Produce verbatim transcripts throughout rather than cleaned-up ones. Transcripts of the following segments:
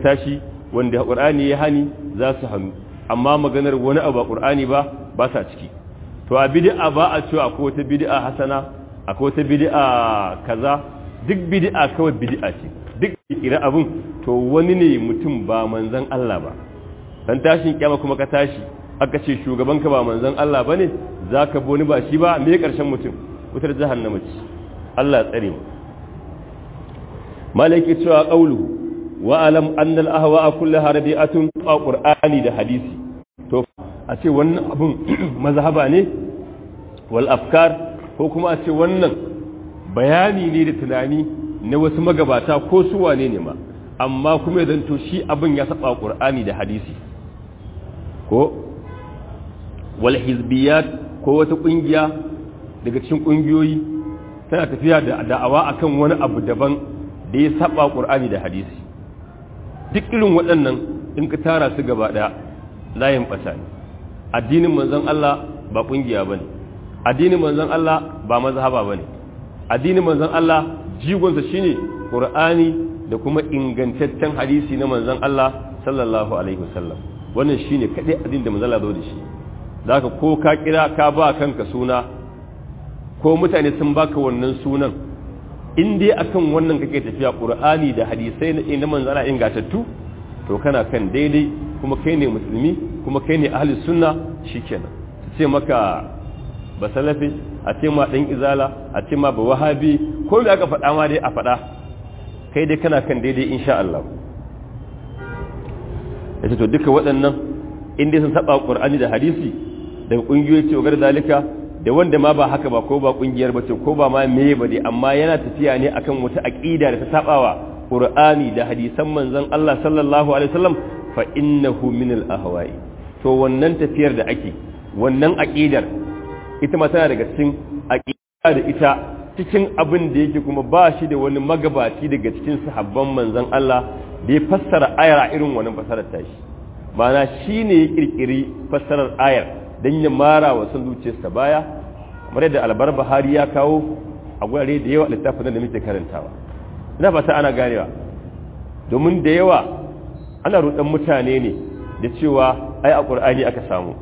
aikata shi wanda Qur'ani ya hani za su hannu amma maganar wani abu a Qur'ani ba ba sa ciki to a bid'a ba a cewa akwai wata bid'a hasana akwai wata bid'a kaza duk bid'a kawai bid'a ce duk kira abun to wani ne mutum ba manzon Allah ba dan tashin kiyama kuma ka tashi aka ce shugaban ka ba manzon Allah bane zaka bi wani ba shi ba me karshen mutum wutar jahannama ce Allah ya tsare mu malaki cewa qawluhu wa alam anna al ahwa'a kullaha rabi'atun a qur'ani da hadisi to a ce wannan abun mazhaba ne wal afkar ko kuma a ce wannan bayani ne da tunani na wasu magabata ko su wane ne ma amma kuma idan to shi abin ya saba qur'ani da hadisi ko wal hizbiyat ko wata kungiya daga cikin kungiyoyi tana tafiya da da'awa akan wani abu daban da ya saba qur'ani da hadisi duk irin waɗannan in ka tara su gaba daya layin bata ne addinin manzon Allah ba kungiya bane addinin manzon Allah ba mazhaba bane addinin manzon Allah jigonsa shine Qur'ani da kuma ingantaccen hadisi na manzon Allah sallallahu alaihi wasallam wannan shine kadai addinin da manzon Allah zo da shi zaka ko ka kira ka ba kanka suna ko mutane sun baka wannan sunan in dai akan wannan kake tafiya Qur'ani da hadisai na manzon Allah ingantattu to kana kan daidai kuma kai ne musulmi kuma kai ne ahli sunna shikenan sai maka ba salafi a ce ma dan izala a ce ma ba wahabi ko me aka faɗa ma dai a faɗa kai dai kana kan daidai insha Allah yace to duka waɗannan in dai sun saba Qur'ani da hadisi daga kungiyoyi ce gar zalika da wanda ma ba haka ba ko ba kungiyar ba ce ko ba ma meye ba dai amma yana tafiya ne akan wata aqida da ta sabawa Qur'ani da hadisan manzon Allah sallallahu alaihi wasallam fa innahu min al-ahwa'i to wannan tafiyar da ake wannan aqidar ita ma tana daga cikin aqida da ita cikin abin da yake kuma ba shi da wani magabaci daga cikin sahabban manzon Allah da ya fassara ayar a irin wannan fassarar tashi ma'ana shine ya kirkiri fassarar ayar dan ya mara wa san zuciyarsa baya kamar da Albar Bahari ya kawo a gurare da yawa littafin da muke karantawa ina fata ana ganewa domin da yawa ana rudan mutane ne da cewa ai a Qur'ani aka samu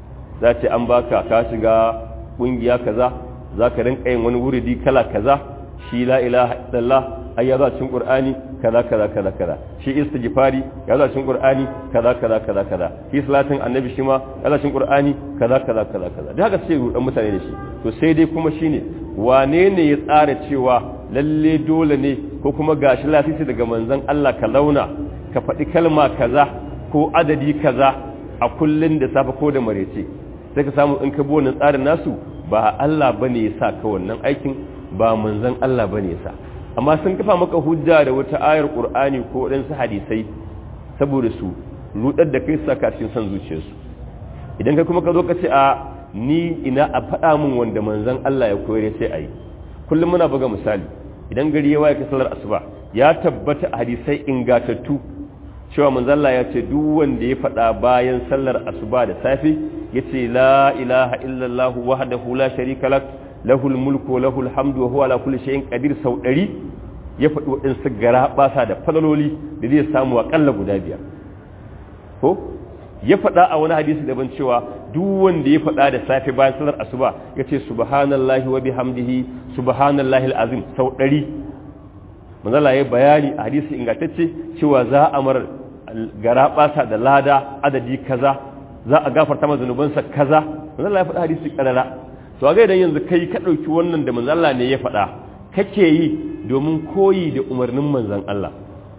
za ce an baka ka shiga kungiya kaza za ka rinka yin wani wuridi kala kaza shi la ilaha illallah ai ya zo cikin Qur'ani kaza kaza kaza kaza shi istighfari ya zo cikin Qur'ani kaza kaza kaza kaza shi salatin annabi shi ma ya zo cikin Qur'ani kaza kaza kaza kaza da haka sai rudan mutane da shi to sai dai kuma shine wane ne ya tsara cewa lalle dole ne ko kuma gashi lasisi daga manzon Allah ka launa ka faɗi kalma kaza ko adadi kaza a kullun da safe ko da marece sai ka samu in ka bi wannan tsarin nasu ba Allah bane ya sa ka wannan aikin ba manzon Allah bane ya sa amma sun kafa maka hujja da wata ayar Qur'ani ko wadansu hadisai saboda su rudar da kai saka cikin san zuciyarsu idan kai kuma ka zo ka ce a ni ina a faɗa min wanda manzon Allah ya koyar sai ayi kullum muna buga misali idan gari ya waye ka sallar asuba ya tabbata hadisai ingatattu cewa manzon Allah ya ce duk wanda ya faɗa bayan sallar asuba da safe yace la ilaha illallah wahdahu la sharika lak lahul mulku wa lahul hamdu wa huwa ala kulli shay'in qadir sau ɗari ya faɗi waɗansu gara basa da falaloli da zai samu akalla guda biyar ko ya faɗa a wani hadisi daban cewa duk wanda ya faɗa da safe bayan sallar asuba yace subhanallahi wa bihamdihi subhanallahi alazim sau ɗari manzala ya bayani a hadisi ingantacce cewa za a mar gara basa da lada adadi kaza za a gafarta masa zanubansa kaza manzala ya faɗa hadisi karara to ga idan yanzu kai ka dauki wannan da manzala ne ya faɗa kake yi domin koyi da umarnin manzon Allah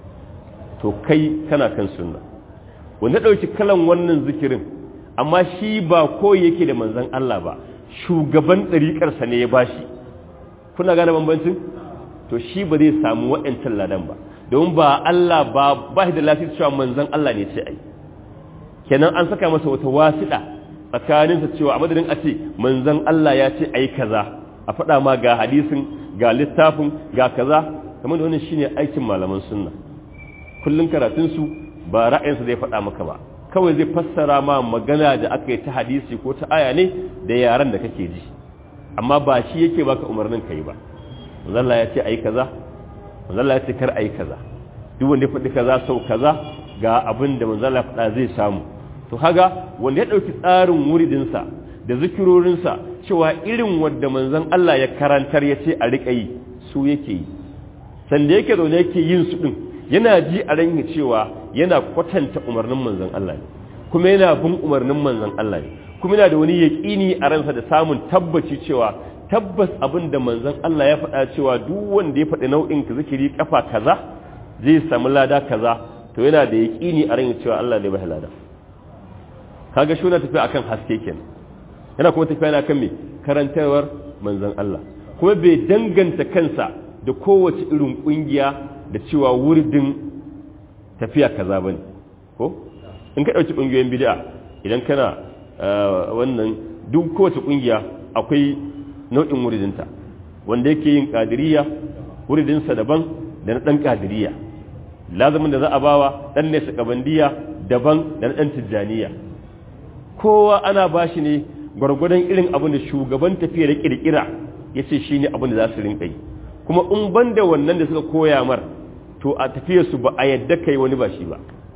to kai kana kan sunna wanda dauki kalan wannan zikirin amma shi ba koyi yake da manzon Allah ba shugaban dariƙar sa ne ya bashi kuna gane bambancin to shi ba zai samu wa'ancan ladan ba domin ba Allah ba ba shi da lafiya cewa manzon Allah ne ce ai kenan an saka masa wata wasiɗa tsakaninsa cewa a madadin a ce manzon Allah ya ce ai kaza a faɗa ma ga hadisin ga littafin ga kaza kamar da wannan shine aikin malaman sunna kullun karatun su ba ra'ayinsa zai faɗa maka ba kawai zai fassara ma magana da aka yi ta hadisi ko ta aya ne da yaran da kake ji amma ba shi yake baka umarnin kai ba manzon Allah ya ce ai kaza manzon Allah ya ce kar ai kaza duk wanda ya faɗi kaza sau kaza ga abin da manzon Allah faɗa zai samu to haga wanda ya ɗauki tsarin wuridinsa da zikirorinsa cewa irin wanda manzon Allah ya karantar ya ce a riƙa yi su yake yi sanda yake zaune yake yin su ɗin yana ji a ran cewa yana kwatanta umarnin manzon Allah ne kuma yana bin umarnin manzon Allah ne kuma yana da wani yaƙini a ransa da samun tabbaci cewa tabbas abin da manzon Allah ya faɗa cewa duk wanda ya faɗi nau'in ka zikiri kafa kaza zai samu lada kaza to yana da yaƙini a ran cewa Allah zai ba lada kaga shi na tafiya akan haske kenan yana kuma tafiya na kan me karantarwar manzon Allah kuma bai danganta kansa da kowace irin kungiya da cewa wurdin tafiya kaza bane ko in ka dauki kungiyoyin bid'a idan kana wannan duk kowace kungiya akwai nau'in wurdinta wanda yake yin qadiriyya wurdinsa daban da na dan qadiriyya lazumin da za a bawa dan ne sakabandiya daban da na dan tijjaniya kowa ana bashi ne gwargwadon irin abin da shugaban tafiya da kirkira yace shine abin da za su rinka yi kuma in banda wannan da suka koya mar to a tafiyar su ba a yadda kai wani ba shi ba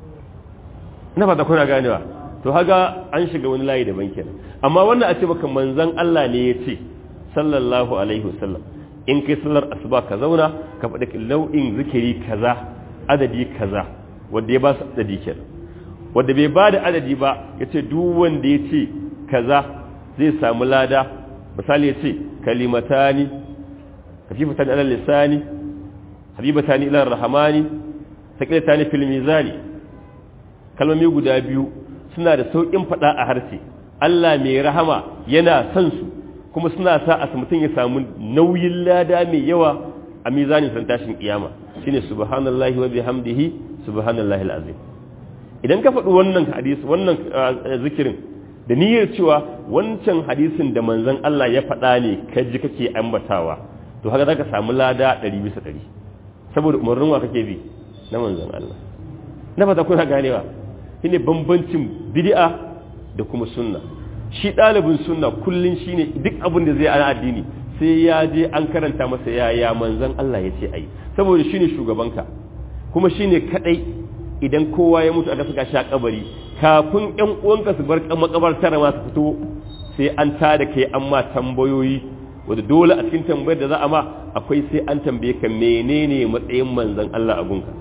ina fata kuna ganewa to haga an shiga wani layi daban kenan amma wannan a ce baka manzon Allah ne yace sallallahu alaihi wasallam in kai sallar asuba ka zauna ka faɗi nau'in zikiri kaza adadi kaza wanda ya ba su adadi kenan wanda bai ba da adadi ba yace duk wanda yace kaza zai samu lada misali yace kalimatani kafifatan ala lisani habibatani ila rahmani sakilatani fil mizani kalmomi guda biyu suna da saukin fada a harshe Allah mai rahama yana son su kuma suna sa a mutum ya samu nauyin lada mai yawa a mizanin san tashin kiyama shine subhanallahi wa bihamdihi subhanallahi alazim idan ka faɗi wannan hadisi wannan zikirin da niyyar cewa wancan hadisin da manzon Allah ya faɗa ne kaji kake ambatawa to haka zaka samu lada ɗari bisa ɗari saboda umarnin wa kake bi na manzon Allah na fata kuna ganewa shine bambancin bid'a da kuma sunna shi ɗalibin sunna kullun shine duk abin da zai ana addini sai ya je an karanta masa ya ya manzon Allah ya ce ai saboda shine shugabanka kuma shine kadai idan kowa ya mutu aka saka shi a kabari kafin ƴan uwanka su bar makabartar ma su fito sai an tada kai an ma tambayoyi wanda dole a cikin tambayar da za a ma akwai sai an tambaye ka menene matsayin manzon Allah a gunka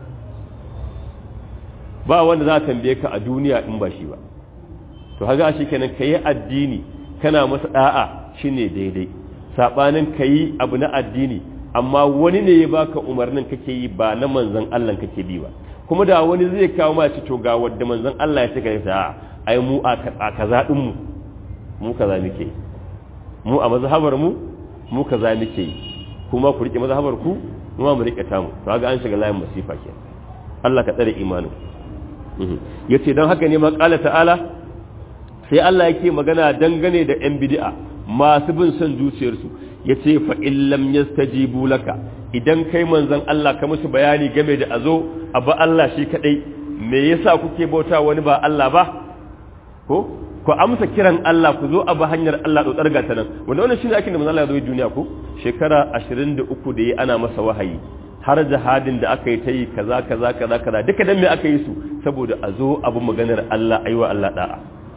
ba wanda za a tambaye ka a duniya in ba shi ba to haga shi kenan kai addini kana masa da'a shine daidai sabanin kai abu na addini amma wani ne ya baka umarnin kake yi ba na manzon Allah kake bi ba kuma da wani zai kawo ma ci to ga wanda manzon Allah ya ce kai sa ai mu a kaza din mu mu kaza muke mu a mazhabar mu mu kaza muke kuma ku rike mazhabar ku mu ma mu rike tamu to kaga an shiga layin masifa ke Allah ka tsare imanin yace dan haka ne ma qala ta'ala sai Allah yake magana dangane da yan bid'a masu bin son zuciyarsu yace fa illam yastajibu laka idan kai manzon Allah ka musu bayani game da azo abba Allah shi kadai me yasa kuke bauta wani ba Allah ba ko ku amsa kiran Allah ku zo abu hanyar Allah do tsarga ta nan wanda wannan shine aikin da manzon Allah ya zo duniya ko shekara ashirin da uku da yi ana masa wahayi har jihadin da aka yi ta yi kaza kaza kaza kaza duka dan me aka yi su saboda a zo abu maganar Allah aiwa Allah da'a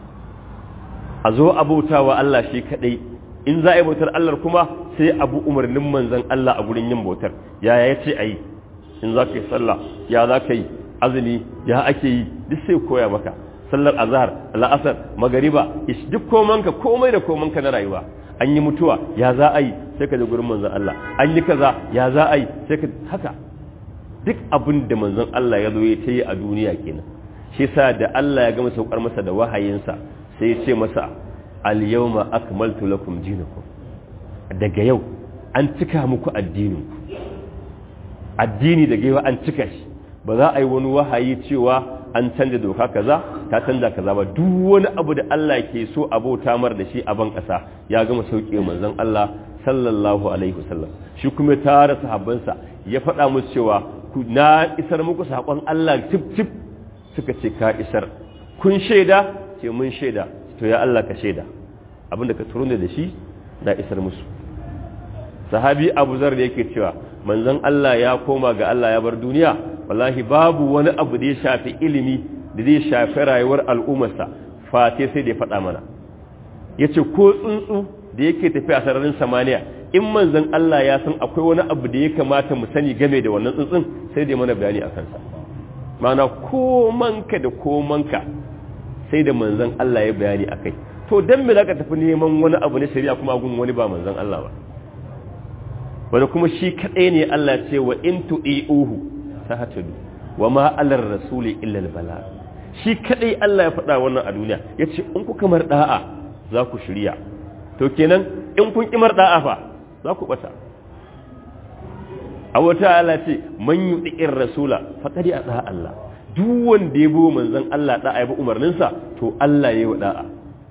a zo abautawa Allah shi kadai in za a yi bautar Allah kuma sai abu umarnin manzon Allah a gurin yin bautar yaya yace ayi in za ka yi sallah ya za ka yi azumi ya ake yi duk sai koya maka sallar azhar al'asar magariba ish duk komanka komai da komanka na rayuwa an yi mutuwa ya za a yi sai ka je gurin manzon Allah an yi kaza ya za a yi sai ka haka duk abin da manzon Allah ya zo ya yi a duniya kenan shi yasa da Allah ya gama saukar masa da wahayinsa sai ya ce masa al-yawma akmaltu lakum dinakum daga yau an cika muku addinin ku addini daga yau an cika shi ba za a yi wani wahayi cewa an canza doka kaza ta canza kaza ba duk wani abu da Allah ke so abota mar da shi a ban kasa ya gama sauke manzon Allah sallallahu alaihi wasallam shi kuma tare sahabbansa ya faɗa musu cewa na isar muku sakon Allah tip tip suka ce ka isar kun shaida ce mun shaida to ya Allah ka shaida abinda ka turo da shi na isar musu sahabi Abu Zar da yake cewa manzon Allah ya koma ga Allah ya bar duniya wallahi babu wani abu da ya shafi ilimi da zai shafi rayuwar al'ummarsa fate sai da ya faɗa mana yace ko tsuntsu da yake tafi a sararin samaniya in manzon Allah ya san akwai wani abu da ya kamata mu sani game da wannan tsuntsun sai da mana bayani akan sa mana komanka da komanka sai da manzon Allah ya bayani akai to dan me zaka tafi neman wani abu ne shari'a kuma gun wani ba manzon Allah ba wanda kuma shi kadai ne Allah ce wa in tu'iuhu tahtadu wa ma alar rasuli illa al bala shi kadai Allah ya faɗa wannan a duniya yace in ku kamar da'a za ku shirya to kenan in kun kimar da'a fa za ku bata a wata ala ce man yudi'ir rasula faqad ata Allah duk wanda ya bi manzon Allah da'a ya bi umarninsa to Allah yayi wa da'a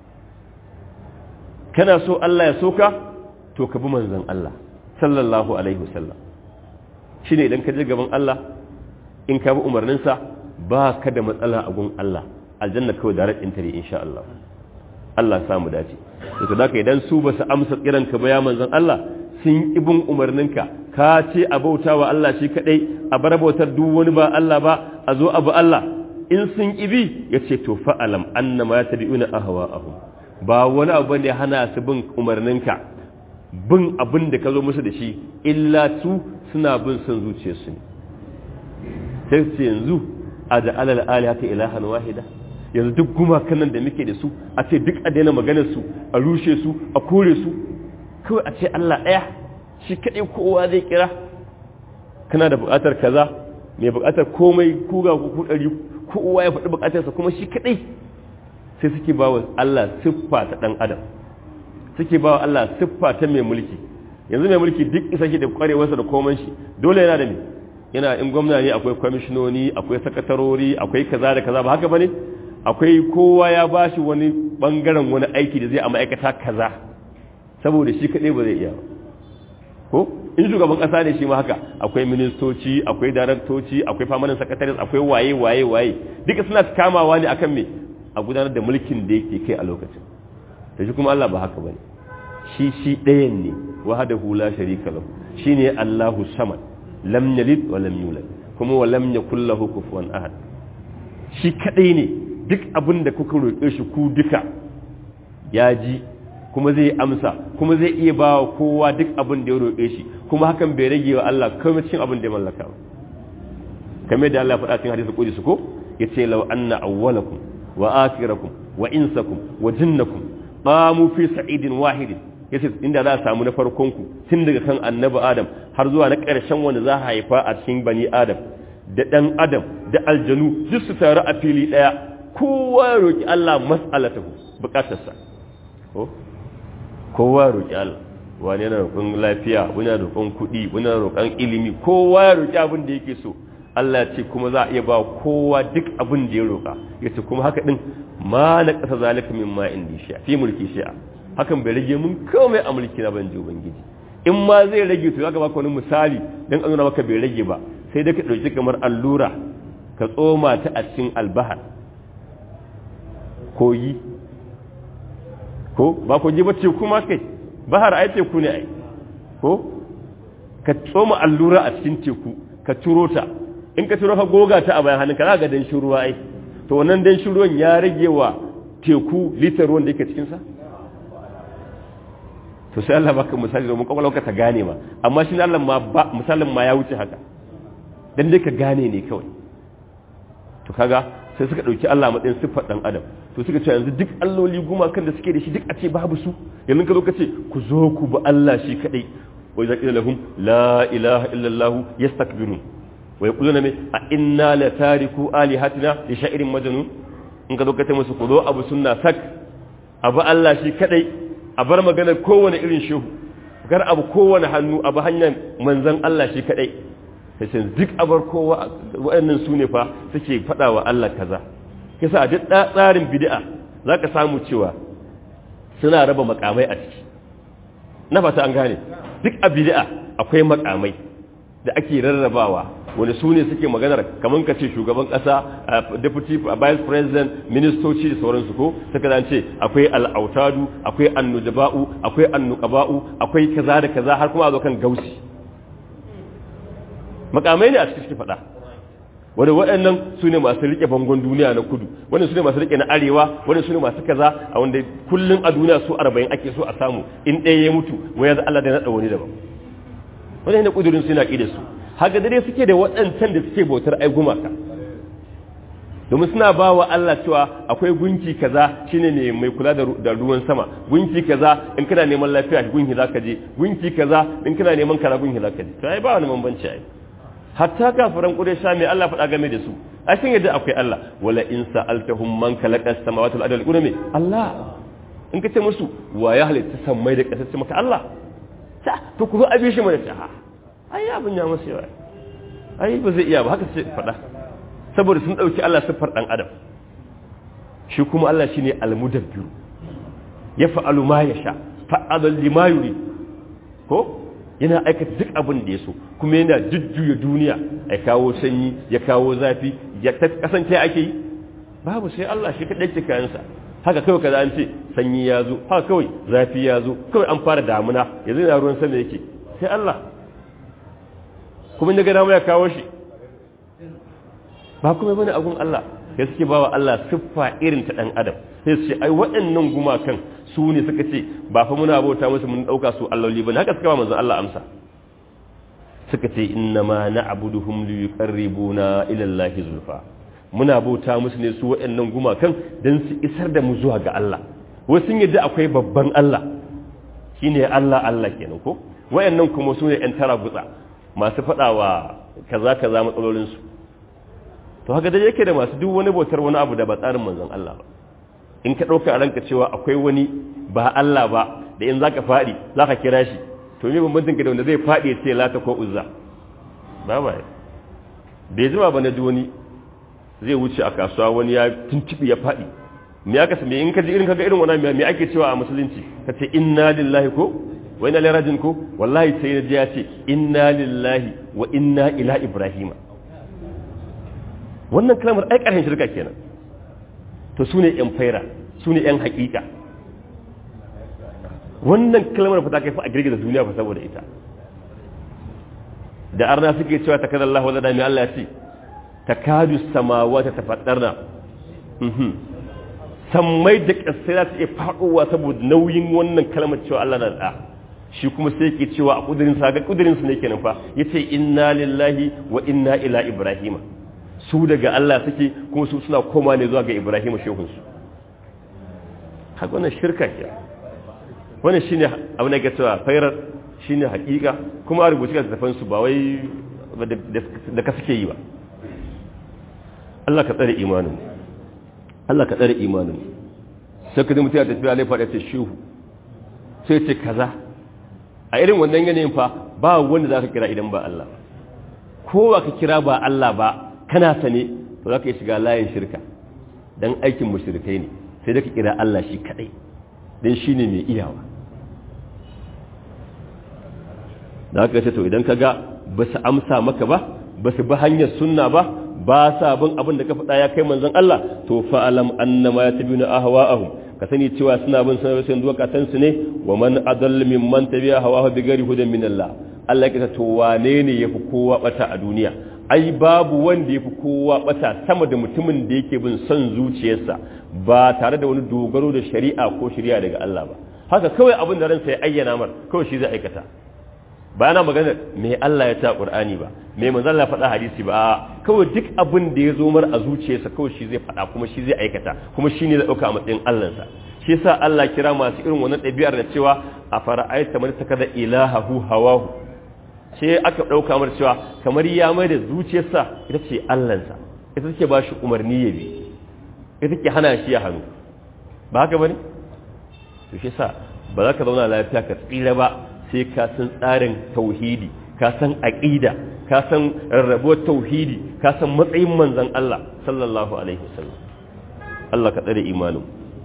kana so Allah ya soka to ka bi manzon Allah sallallahu alaihi wasallam shine idan ka je gaban Allah in ka bi umarninsa ba ka da matsala a gun Allah aljanna kawai direct entry insha Allah Allah ya samu dace to da idan su ba su amsa kiran ka ba ya manzon Allah sun ibin umarninka ka ce a bautawa Allah shi kadai a bar bautar duk wani ba Allah ba a zo abu Allah in sun ibi yace to fa'alam annama yatabi'una ahwa'ahum ba wani abu ne hana su bin umarninka bin abin da ka zo musu da shi illa su suna bin son zuciyarsu ne sai su yanzu a da alal alihata ilahan wahida yanzu duk gumakan nan da muke da su a ce duk a daina maganar su a rushe su a kore su kawai a ce Allah ɗaya shi kaɗai kowa zai kira kana da buƙatar kaza mai buƙatar komai kuga ku ɗari kowa ya faɗi buƙatarsa kuma shi kaɗai sai suke ba wa Allah siffa ta ɗan adam suke ba wa Allah siffa ta mai mulki yanzu mai mulki duk isa shi da ƙwarewarsa da komai shi dole yana da me yana in gwamna ne akwai kwamishinoni akwai sakatarori akwai kaza da kaza ba haka bane akwai kowa ya bashi wani bangaren wani aiki da zai a ma'aikata kaza saboda shi kaɗai ba zai iya ko in shugaban ƙasa ne shi ma haka akwai ministoci akwai daraktoci akwai permanent secretaries akwai waye waye waye duka suna kamawa ne akan me a gudanar da mulkin da yake kai a lokacin da shi kuma Allah ba haka bane shi shi ɗayan ne wahdahu la sharika lahu shine Allahu samad lam yalid wa lam yulad kuma wa lam yakul lahu kufuwan ahad shi kadai ne duk abin da kuka roƙe shi ku duka ya ji kuma zai amsa kuma zai iya ba wa kowa duk abin da ya roƙe shi kuma hakan bai rage wa Allah komai cikin abin da ya mallaka ba kamar da Allah ya faɗa cikin hadisi qudsi ko yace law anna awwalakum wa akhirakum wa insakum wa jinnakum qamu fi sa'idin wahidin yace inda za a samu na farkon ku tun daga kan annabi Adam har zuwa na ƙarshen wanda za a haifa a cikin bani Adam da dan Adam da aljanu duk su taru a fili daya kowa ya roki Allah mas'alatahu bukatarsa ko kowa ya roki Allah wani yana roƙon lafiya wani yana roƙon kuɗi wani yana roƙon ilimi kowa ya roki abin da yake so Allah ya ce kuma za a iya ba kowa duk abin da ya roƙa yace kuma haka din ma na ƙasa zalika mimma indi sha fi mulki sha hakan bai rage mun komai a mulki na ban ji ubangiji in ma zai rage to zaka baka wani misali dan an nuna maka bai rage ba sai da ka dauki kamar allura ka tsoma ta a cikin albahar koyi ko ba ko ji ba ce kuma kai bahar ai teku ne ai ko ka tsoma allura a cikin teku ka turo ta in ka turo ka goga ta a bayan hannunka za ga danshin ruwa ai to wannan danshin ruwan ya rage wa teku litar ruwan da yake cikin sa to sai Allah baka misali domin kwakwalwarka ta gane ma amma shi Allah ma ba misalin ma ya wuce haka dan dai ka gane ne kawai to kaga sai suka dauki Allah matsayin siffar dan adam to suka ce yanzu duk alloli guma kan da suke da shi duk a ce babu su yanzu ka zo ka ce ku zo ku bi Allah shi kadai wa idza qila lahum la ilaha illa Allah yastakbirun wa yaquluna a inna la tariku alihatina li sha'irin majnun in ka zo ka ce musu ku zo abu sunna sak abu Allah shi kadai a bar maganar kowane irin shehu gar abu kowane hannu abu hanyar manzan Allah shi kadai sai sai duk abar kowa waɗannan su ne fa suke faɗa wa Allah kaza kisa a duk tsarin bid'a zaka samu cewa suna raba makamai a ciki na fata an gane duk a bid'a akwai makamai da ake rarrabawa wani su ne suke maganar kamar ka ce shugaban kasa deputy vice president ministoci da sauransu ko suka zance akwai al'autadu akwai annujaba'u akwai annuqaba'u akwai kaza da kaza har kuma a zo kan gausi makamai ne a cikin suke faɗa wanda waɗannan su ne masu riƙe bangon duniya na kudu wanda su ne masu riƙe na arewa wanda su ne masu kaza a wanda kullum a duniya su arba'in ake so a samu in ɗaya ya mutu wai yanzu Allah da naɗa wani daban wanda ne kudurin su yana ƙi da su haka dare suke da waɗancan da suke bautar ai gumaka domin suna ba wa Allah cewa akwai gunki kaza shine ne mai kula da ruwan sama gunki kaza in kana neman lafiya gunki zaka je gunki kaza in kana neman kara gunki zaka je to ai ba wani bambanci ai hatta kafiran quraysha mai Allah faɗa game da su ai sun yadda akwai Allah wala in sa'altahum man khalaqa as-samawati wal ardi qulme Allah in kace musu wa ya halitta sammai da ƙasa ce maka Allah ta to ku zo abi shi mana ta ai abin ya musu yawa ai ba zai iya ba haka sai faɗa saboda sun dauki Allah sifar dan adam shi kuma Allah shine al-mudabbir yaf'alu ma yasha fa'ala lima yuri ko yana aikata duk abin da ya so kuma yana jujjuya duniya ya kawo sanyi ya kawo zafi ya kasance ake yi babu sai Allah shi kadai ke kayansa haka kawai kaza an ce sanyi ya zo haka kawai zafi ya zo kawai an fara damuna yanzu yana ruwan sama yake sai Allah kuma in ga dama ya kawo shi ba kuma bane abun Allah sai suke bawa Allah siffa irin ta dan adam sai su ce ai waɗannan gumakan su ne suka ce ba fa muna bauta musu mun dauka su alloli bane haka suka ba manzon Allah amsa suka ce inna ma na'buduhum liqarribuna ila Allahi zulfa muna bauta musu ne su waɗannan gumakan dan su isar da mu zuwa ga Allah wasu sun yadda akwai babban Allah shine Allah Allah kenan ko waɗannan kuma su ne ƴan tara gutsa masu fadawa kaza kaza matsalolin su to haka da yake da masu duk wani bautar wani abu da ba tsarin manzon Allah ba in ka dauka a ranka cewa akwai wani ba Allah ba da in zaka fadi zaka kira shi to me bambancin ka da wanda zai fadi ya ce lata ko uzza ba ba bai jima ba na ji wani zai wuce a kasuwa wani ya tuntubi ya fadi me aka same in ka ji irin kaga irin wannan me ake cewa a musulunci kace inna lillahi ko wa inna ilaihi rajiun ko wallahi sai na ji ya ce inna lillahi wa inna ila ibrahima wannan kalmar ai ƙarshen shirka kenan to su ne ‘yan faira su ne ‘yan haƙiƙa wannan kalmar fata kai fa a girgiza duniya fa saboda ita da arna suke cewa ta kada Allah wadda mai Allah ce ta kadu samawa ta tafaɗarna sammai da ƙasai za su iya faɗowa saboda nauyin wannan kalmar cewa Allah na da shi kuma sai ke cewa a ƙudurinsa ga ƙudurinsa ne kenan fa ya ce inna lillahi wa inna ila ibrahima su daga Allah suke kuma su suna koma ne zuwa ga Ibrahim shehunsu haka wannan shirka ke wannan shine abu ne ga cewa fairar shine hakika kuma a rubuce ga tafan su ba wai da ka suke yi ba Allah ka tsare imanin Allah ka tsare imanin sai ka mutum ya tafi alai fada ce shehu sai ce kaza a irin wannan yanayin fa ba wanda zaka kira idan ba Allah kowa ka kira ba Allah ba kana sane to za ka yi shiga layin shirka don aikin mushrikai ne sai da ka kira Allah shi kadai don shi ne mai iyawa da haka ce to idan ka ga ba su amsa maka ba ba su bi hanyar sunna ba ba sa bin abin da ka faɗa ya kai manzon Allah to fa'alam annama yatabuna ahwa'ahum ka sani cewa suna bin sanar sun zuwa katansu ne wa man adall mimman tabi'a hawahu bi ghairi hudan min Allah Allah ya ce to wane ne yafi kowa bata a duniya ai babu wanda yafi kowa bata sama da mutumin da yake bin son zuciyarsa ba tare da wani dogaro da shari'a ko shari'a daga Allah ba haka kawai abin da ransa ya ayyana mar kawai shi zai aikata ba yana magana me Allah ya ta Qur'ani ba me manzo Allah faɗa hadisi ba kawai duk abin da ya zo mar a zuciyarsa kawai shi zai faɗa kuma shi zai aikata kuma shi ne zai dauka a matsayin Allahnsa shi yasa Allah kira masu irin wannan ɗabi'ar da cewa a fara'aita man takada ilahahu hawahu sai aka ɗauka mar cewa kamar ya mai da zuciyarsa ita ce Allahnsa ita take ba shi umarni ya bi ita take hana shi ya hannu ba haka bane to shi yasa ba za ka zauna lafiya ka tsira ba sai ka san tsarin tauhidi ka san aqida ka san rarrabuwar tauhidi ka san matsayin manzon Allah sallallahu alaihi wasallam Allah ka tsare imanin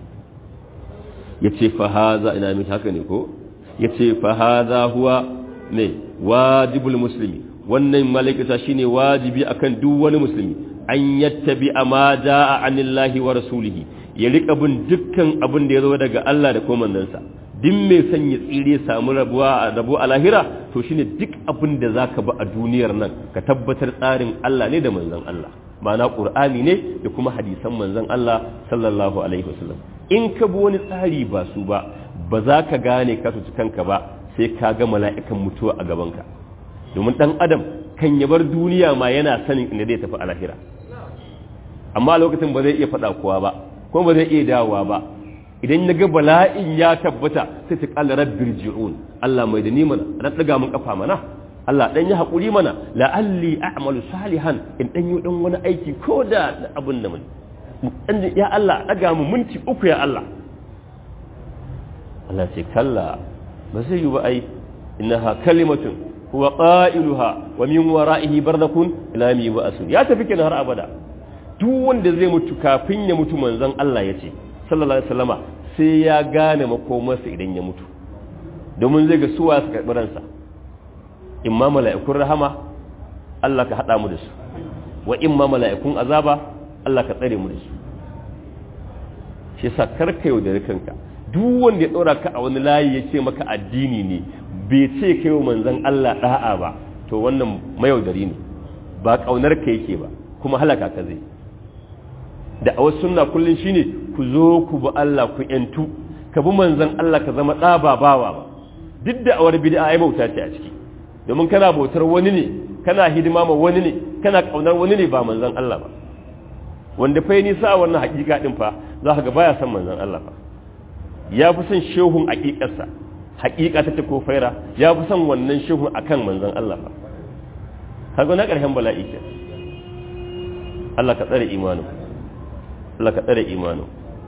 yace fa haza ina miki haka ne ko yace fa haza huwa ne wajibul muslimi wannan malaikata shine wajibi akan duk wani musulmi an yattabi ma jaa anillahi wa rasulihi ya rika bin dukkan abin da ya zo daga Allah da kuma manzansa din mai son ya tsire samu rabuwa rabo a lahira to shine duk abin da zaka ba a duniyar nan ka tabbatar tsarin Allah ne da manzon Allah ma'ana Qur'ani ne da kuma hadisan manzon Allah sallallahu alaihi wasallam in ka bi wani tsari ba su ba ba za ka gane ka tuci kanka ba sai ka ga mala'ikan mutuwa a gabanka domin dan adam kan ya bar duniya ma yana sanin inda zai tafi a lahira amma lokacin ba zai iya faɗa kowa ba kuma ba zai iya dawowa ba idan na ga bala'in ya tabbata sai ta kalla rabbir ji'un Allah mai da ni mana dan daga mun kafa mana Allah dan yi hakuri mana la'alli a'malu salihan in dan yi dan wani aiki ko da abin da mun ya Allah daga mu minti uku ya Allah Allah ce kalla ba zai yi ba ai innaha kalimatun huwa qailuha wa min wara'ihi barzakun ila mi ba'sun ya tafi kenan har abada duk wanda zai mutu kafin ya mutu manzon Allah yace sallallahu alaihi wasallama sai ya gane makomarsa idan ya mutu domin zai ga suwa su karɓi ransa imma mala'ikun rahama Allah ka haɗa mu da su wa imma mala'ikun azaba Allah ka tsare mu da su shi yasa karka yau da kanka duk wanda ya ɗora ka a wani layi ya ce maka addini ne bai ce kai wa manzon Allah da'a ba to wannan mayaudari ne ba ƙaunar ka yake ba kuma halaka ka zai da a wasu sunna kullun shine ku zo ku bi Allah ku yantu ka bi manzon Allah ka zama ɗaba bawa ba duk da awar bid'a ai bauta ce a ciki domin kana bautar wani ne kana hidima ma wani ne kana kaunar wani ne ba manzon Allah ba wanda fa ni sa wannan hakika din fa za ka ga baya san manzon Allah fa ya fi son shehun hakikarsa hakika ta ko faira ya fi son wannan shehun akan manzon Allah fa kaga na karshen bala'i ke Allah ka tsare imanu Allah ka tsare imanu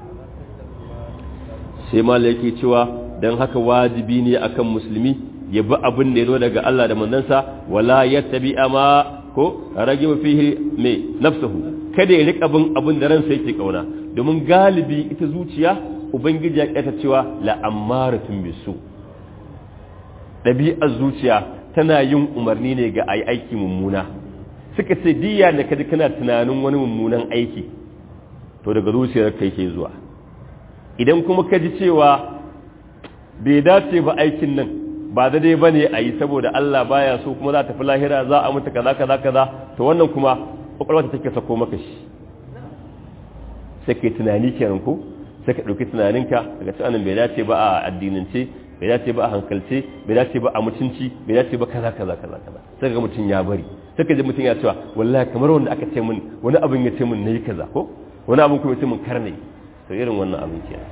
sai malai yake cewa dan haka wajibi ne akan musulmi ya bi abin da ya zo daga Allah da manzansa wala yattabi ama ko rage fihi me nafsuhu kada ya rika bin abin da ransa yake kauna domin galibi ita zuciya ubangiji ya kata cewa la ammaratun bisu dabi'ar zuciya tana yin umarni ne ga ayi aiki mummuna suka ce diya da kaji kana tunanin wani mummunan aiki to daga zuciyar kai ke zuwa idan kuma kaji cewa bai dace ba aikin nan ba da dai bane a yi saboda Allah baya so kuma za ta fi lahira za a mutu kaza kaza kaza to wannan kuma kwakwalwa ta take sako maka shi sai kai tunani kenan ko sai ka dauki tunaninka daga tsanin bai dace ba a addinance bai dace ba a hankalce bai dace ba a mutunci bai dace ba kaza kaza kaza kaza sai ga mutun ya bari sai ka ji mutun ya cewa wallahi kamar wanda aka ce min wani abin ya ce min nayi kaza ko wani abin kuma ya ce min karne to irin wannan abin kenan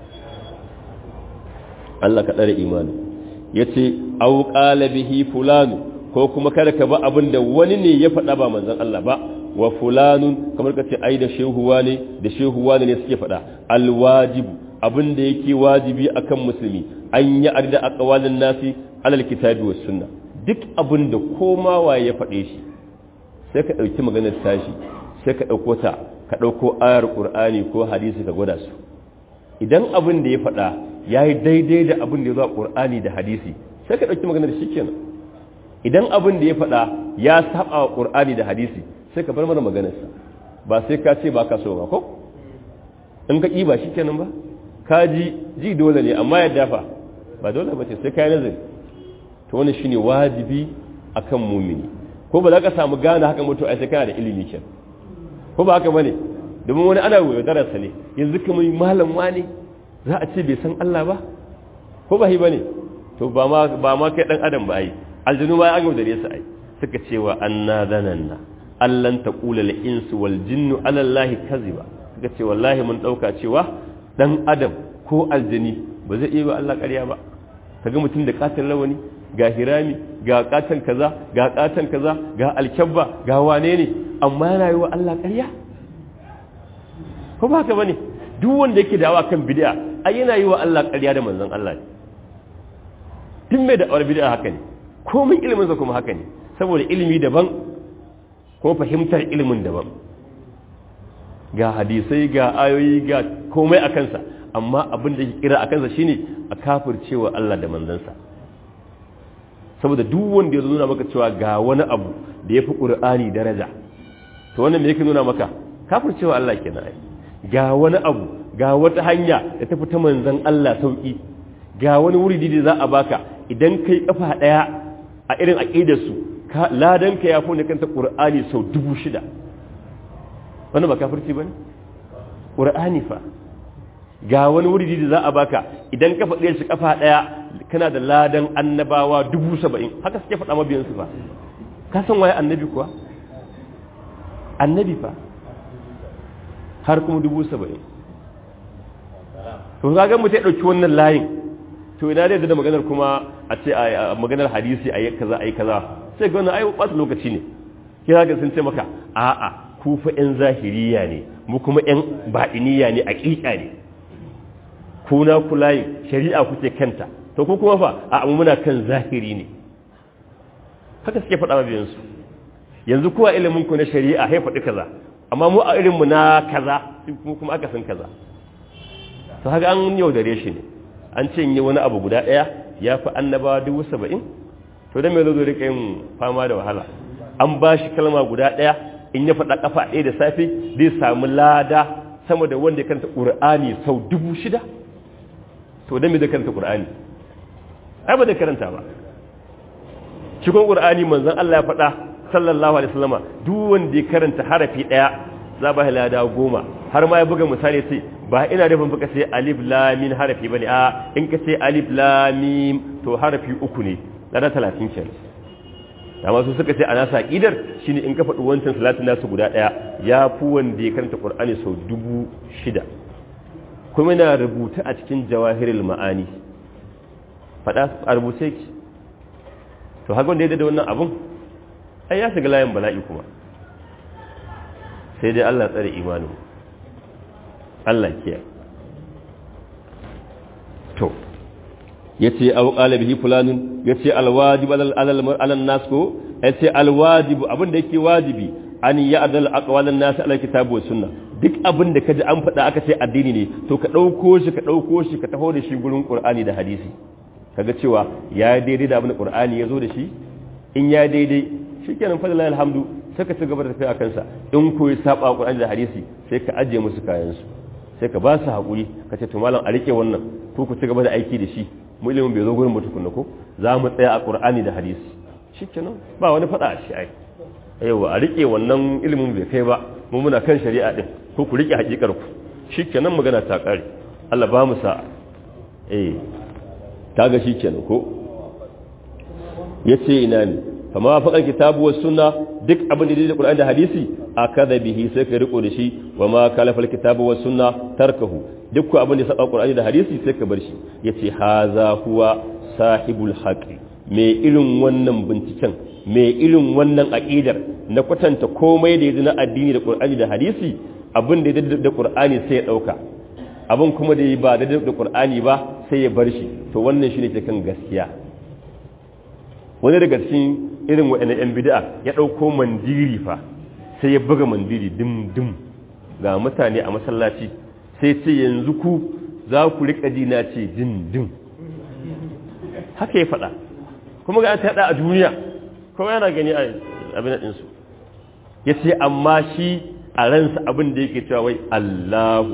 Allah ka tsare imani yace au qala bihi fulanu ko kuma kada ka ba abin da wani ne ya faɗa ba manzon Allah ba wa fulanun kamar ka ce ai da shehuwa ne da shehuwa ne suke faɗa alwajibu abin da yake wajibi akan musulmi an yi arda aqwalin nasi alal kitabi was sunna duk abin da koma waye ya faɗe shi sai ka dauki maganar tashi sai ka dauko ta ka dauko ayar qur'ani ko hadisi ka gwada su idan abin da ya faɗa yayi daidai da abin da ya zo a qur'ani da hadisi sai ka dauki maganar shi kenan idan abin da ya faɗa ya saba wa qur'ani da hadisi sai ka bar mana maganarsa ba sai ka ce ba ka so ba ko in ka ƙi ba shi kenan ba ka ji ji dole ne amma ya dafa ba dole ba ce sai ka yi nazari to wani shi ne wajibi a kan mumini ko ba za ka samu gane haka mutu a sai kana da ilimi ken ko ba haka ba ne domin wani ana darasa ne yanzu kamar malam wani za a ce bai san Allah ba ko ba ba ne to ba ma kai ɗan adam ba ai aljanu ma an yaudare su ai suka cewa anna zananna allan taqula lil insu wal jinnu ala allahi kaziba suka ce wallahi mun dauka cewa dan adam ko aljini ba zai iya wa Allah ƙarya ba kaga mutum da katon rawani ga hirami ga katon kaza ga katon kaza ga alkabba ga wane ne amma yana yi wa Allah ƙarya ko ba haka bane duk wanda yake dawa kan bid'a ai yana yi wa Allah ƙarya da manzon Allah ne tun mai da awar bid'a haka ne komai ilimin sa kuma haka ne saboda ilimi daban ko fahimtar ilimin daban ga hadisai ga ayoyi ga komai a kansa amma abin da ke kira a kansa shine a kafircewa Allah da manzansa saboda duk wanda ya nuna maka cewa ga wani abu da ya fi ƙur'ani daraja to wannan me yake nuna maka kafircewa Allah kenan ai ga wani abu ga wata hanya da ta fi ta manzan Allah sauki ga wani wuridi da za a baka idan kai kafa daya a irin aqidar su ladan ka yafi ne kanta qur'ani sau dubu shida wannan ba kafirci bane qur'ani fa ga wani wuridi da za a baka idan ka faɗe shi kafa daya kana da ladan annabawa dubu saba'in haka suke faɗa mabiyan su fa ka san waye annabi kuwa annabi fa har kuma dubu saba'in to ga mu ta dauki wannan layin to ina dai da maganar kuma a ce a maganar hadisi ayi kaza ayi kaza sai ga wannan ai ba lokaci ne kira ga sun ce maka a'a ku fa yan zahiriya ne mu kuma yan baɗiniya ne aqiqa ne ku na ku layin shari'a kuke kanta to ku kuma fa a mu muna kan zahiri ne haka suke faɗa mabiyan su yanzu kuwa ilimin ku na shari'a sai faɗi kaza amma mu a ilimin mu na kaza kuma aka san kaza to haka an yaudare shi ne an ce yi wani abu guda ɗaya ya fi annabawa dubu saba'in to da mai zo rika yin fama da wahala an ba shi kalma guda ɗaya in ya faɗa ƙafa ɗaya da safe zai samu lada sama da wanda ya kanta ƙur'ani sau dubu shida to da mai zai karanta ƙur'ani ai ba da karanta ba cikin ƙur'ani manzon Allah ya faɗa sallallahu alaihi wasallama duk wanda ya karanta harafi ɗaya za ba lada goma har ma ya buga misali sai ba ina da ban baka sai alif lam mim harafi bane a in ka ce alif lam mim to harafi uku ne lada talatin kenan amma su suka ce ana sa kidar shine in ka faɗi wancan salatin nasu guda daya ya fi wanda ya karanta qur'ani sau dubu shida kuma yana rubuta a cikin jawahirul ma'ani faɗa a rubuce ki to haka wanda ya da wannan abun ai ya shiga layin bala'i kuma sai dai Allah tsare imanin Allah kiyaye to yace aw qala bihi fulanun yace alwajib alal alal nas ko yace alwajib abin da yake wajibi an ya'dal aqwalan nas ala kitabi was sunna duk abin da kaji an faɗa aka ce addini ne to ka dauko shi ka dauko shi ka taho da shi gurin qur'ani da hadisi kaga cewa ya daidai da abin da qur'ani yazo da shi in ya daidai shikenan fa lillahi alhamdu sai ka ci gaba da tafiya kansa in koyi saba qur'ani da hadisi sai ka ajiye musu kayan su sai ka ba su haƙuri ka ce to malam a rike wannan ko ku ci gaba da aiki da shi mu ilimin bai zo gurin mu tukunna ko za mu tsaya a qur'ani da hadisi shikenan ba wani fada a shi ai yawa a rike wannan ilimin bai kai ba mu muna kan shari'a din ko ku rike hakikar ku shikenan magana ta kare Allah ba mu sa'a eh kaga shikenan ko yace ina ne fama faƙar kitabu was sunna duk abin da da Qur'ani da hadisi akada bihi sai ka riko da shi wa ma kalafa kitabu was sunna tarkahu duk abin da saba Qur'ani da hadisi sai ka bar shi yace haza huwa sahibul haqi me irin wannan binciken me irin wannan aqidar na kwatanta komai da yaji na addini da Qur'ani da hadisi abin da da Qur'ani sai ya dauka abin kuma da ba da da Qur'ani ba sai ya bar shi to wannan shine ke kan gaskiya wani daga cikin irin waɗannan 'yan bid'a ya ɗauko mandiri fa sai ya buga mandiri dim-dim ga mutane a masallaci sai ce yanzu ku za ku riƙa ji na ce dim-dim haka ya faɗa kuma ga an ta a duniya kuma yana gani a abin ɗinsu ya ce amma shi a ransa abin da yake cewa wai Allahu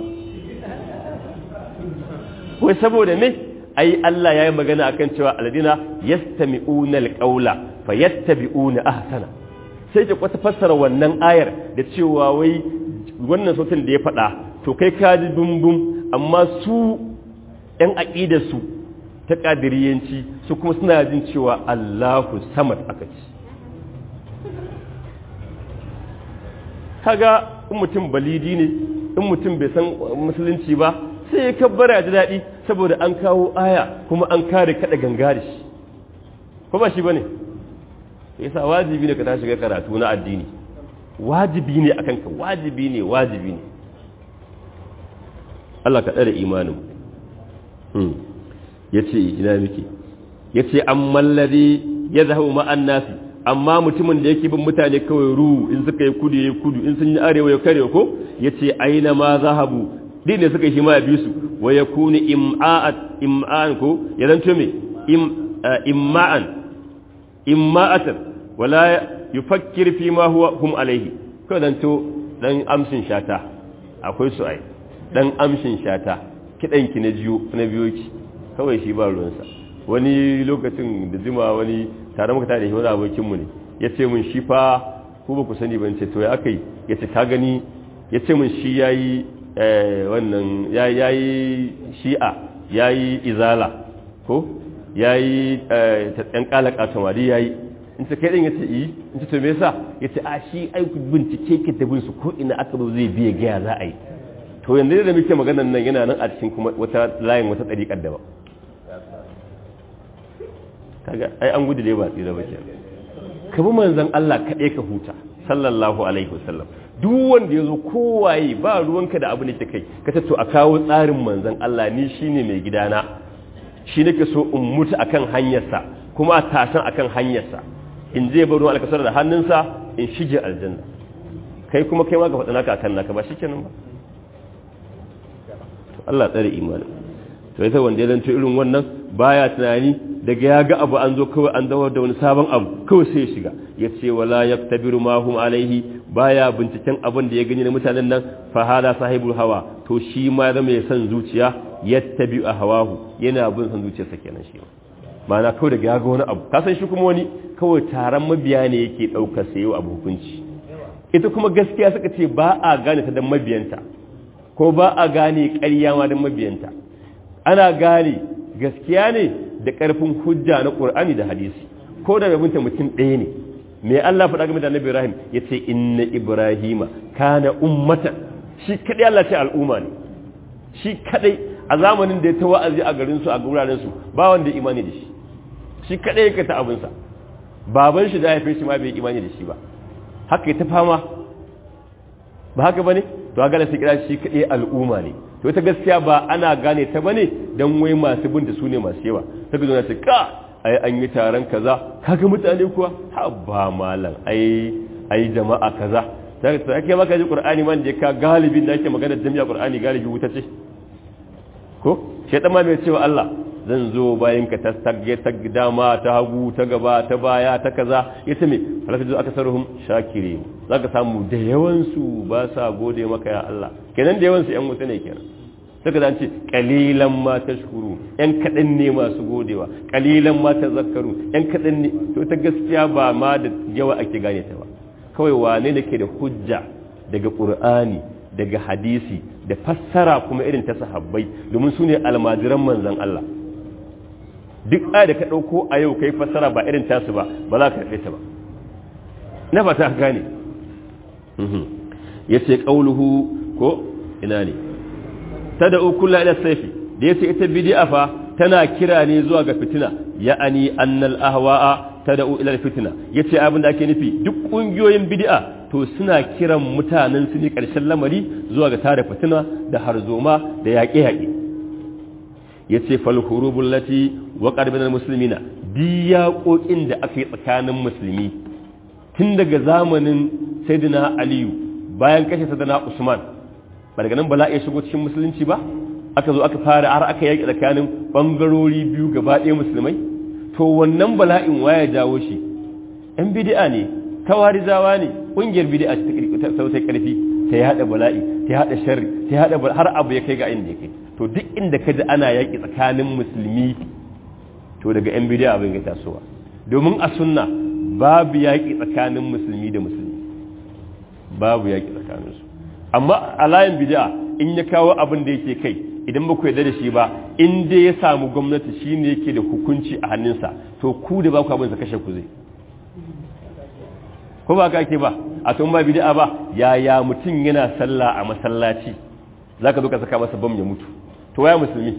wai saboda me ai Allah ya yi magana akan cewa alladina yastami'una alqawla fayattabi'una ahsana sai ke kwata fassara wannan ayar da cewa wai wannan sautin da ya faɗa to kai ka ji bumbum amma su ɗan aqidar su ta kadiriyanci su kuma suna jin cewa Allahu samad aka ce kaga in mutum balidi ne in mutum bai san musulunci ba sai ya kabbara da daɗi saboda an kawo aya kuma an kare kada ganga da shi ko ba shi bane yasa wajibi ne ka tashi ga karatu na addini wajibi ne akan ka wajibi ne wajibi ne Allah ka tsare imanin hmm yace ina miki yace ammal ladhi yadhhabu ma'an nasi amma mutumin da yake bin mutane kawai ru in suka yi kudu ya kudu in sun yi arewa ya kare ko yace aina ma zahabu din ne suka yi ma bi su wa yakunu im'a'at im'an ko ya zanto me im imma'an imma'atan wala yufakkir fi ma huwa hum alayhi ko zanto dan amshin shata akwai su ai dan amshin shata kidan ki na jiyo na biyo ki kawai shi ba ruwansa. Wani lokacin da jima wani tare muka tare shi wani abokinmu ne ya ce min shi fa ku ba ku sani ban ce to ya aka yi ya ce ka gani ya ce min shi ya yi wannan ya yi shi'a ya yi izala ko ya yi ɗan ƙalaƙa samari ya yi in ce kai ɗin ya ce yi in ce to me yasa ya ce a shi aiku bincike ke da binsu ko ina aka zo zai biya gaya za a yi to yanzu da muke maganan nan yana nan a cikin kuma wata layin wata ɗariƙar da ba kaga ai an gudu dai ba tsira ba ke ka bi manzon Allah kaɗai ka huta sallallahu alaihi wasallam duk wanda yazo kowaye ba ruwanka da abu ne ke kai ka ce to a kawo tsarin manzon Allah ni shine mai gidana shi nake so in mutu akan hanyarsa kuma tashan akan hanyarsa in je baro alkasar da hannunsa in shige aljanna kai kuma kai ma ka faɗa naka akan naka ba shikenan ba to Allah tsare imani to ita wanda ya zanto irin wannan baya tunani daga ya ga abu an zo kawai an dawo da wani sabon abu kawai sai ya shiga ya ce wala yaktabiru ma hum alaihi baya binciken abin da ya gani na mutanen nan fa hada sahibul hawa to shi ma zama ya san zuciya yattabi hawahu yana bin san zuciyarsa kenan shi ma'ana kawai daga ya ga wani abu ka san shi kuma wani kawai taron mabiya ne yake daukar sayo abu hukunci ita kuma gaskiya suka ce ba a gane ta dan mabiyanta ko ba a gane ƙarya ma dan mabiyanta ana gane gaskiya ne da ƙarfin hujja na Qur'ani da hadisi ko da rabinta mutum ɗaya ne me Allah faɗa game da Annabi Ibrahim yace inna Ibrahima kana ummatan shi kadai Allah ce al'umma ne shi kadai a zamanin da ya ta wa'azi a garin su a guraren su ba wanda ya imani da shi shi kadai yake ta abin sa baban shi da ya haife shi ma bai imani da shi ba haka ya ta fama ba haka bane to ga Allah sai kira shi kadai al'umma ne to ita gaskiya ba ana gane ta bane dan wai masu bin da su ne masu yawa saka zo na ce ka ai an yi taron kaza kaga mutane kuwa ha ba malam ai ai jama'a kaza sai ta ake maka ji Qur'ani man da ka galibin da ake magana jami'a Qur'ani galibi wuta ce ko shedan ma mai cewa Allah zan zo bayan ka ta tagge ta dama ta hagu ta gaba ta baya ta kaza yace me falaka zo aka saruhum shakire zaka samu da yawan su ba sa gode maka ya Allah kenan da yawan su yan wuta ne kenan saka zan ce qalilan ma tashkuru yan kadan ne masu godewa qalilan ma tazakkaru yan kadan ne to ta gaskiya ba ma da yawa ake gane ta ba kawai wane ne ke da hujja daga Qur'ani daga hadisi da fassara kuma irin ta sahabbai domin su ne almajiran manzon Allah duk ayar da ka ɗauko a yau kai fassara ba irin tasu ba ba za ka karɓe ta ba na fata gane ya ce ƙauluhu ko ina ne ta da ukula ila saifi da ya ce ita bidi'a fa tana kira ne zuwa ga fitina ya'ani annal ahwa'a ta da ila fitina ya ce abin da ake nufi duk ƙungiyoyin bidi'a to suna kiran mutanen su ne ƙarshen lamari zuwa ga tada fitina da harzoma da yaƙe-yaƙe ya ce falhurubun lati wa ƙarbinar musulmina diyaƙoƙin da aka yi tsakanin musulmi tun daga zamanin sayyidina aliyu bayan kashe sayyidina usman ba daga nan bala'i ya shigo cikin musulunci ba aka zo aka fara har aka yaƙi tsakanin ɓangarori biyu gaba ɗaya musulmai to wannan bala'in waya jawo shi yan bidi'a ne kawarizawa ne ƙungiyar bidi'a ta sautai ƙarfi ta yaɗa bala'i ta yaɗa sharri ta yaɗa har abu ya kai ga inda ya kai to duk inda ka ji ana yaƙi tsakanin musulmi to daga yan bidiya abin ga tasowa domin a sunna babu yaƙi tsakanin musulmi da musulmi babu yaƙi tsakaninsu amma a layin bidiya in ya kawo abin da yake kai idan ba ku yarda da shi ba in dai ya samu gwamnati shi ne yake da hukunci a hannunsa to ku da ba ku abin sa kashe ku zai ko ba ka ake ba a tun ba bidiya ba yaya mutum yana sallah a masallaci za ka zo ka saka masa bam ya mutu to waya musulmi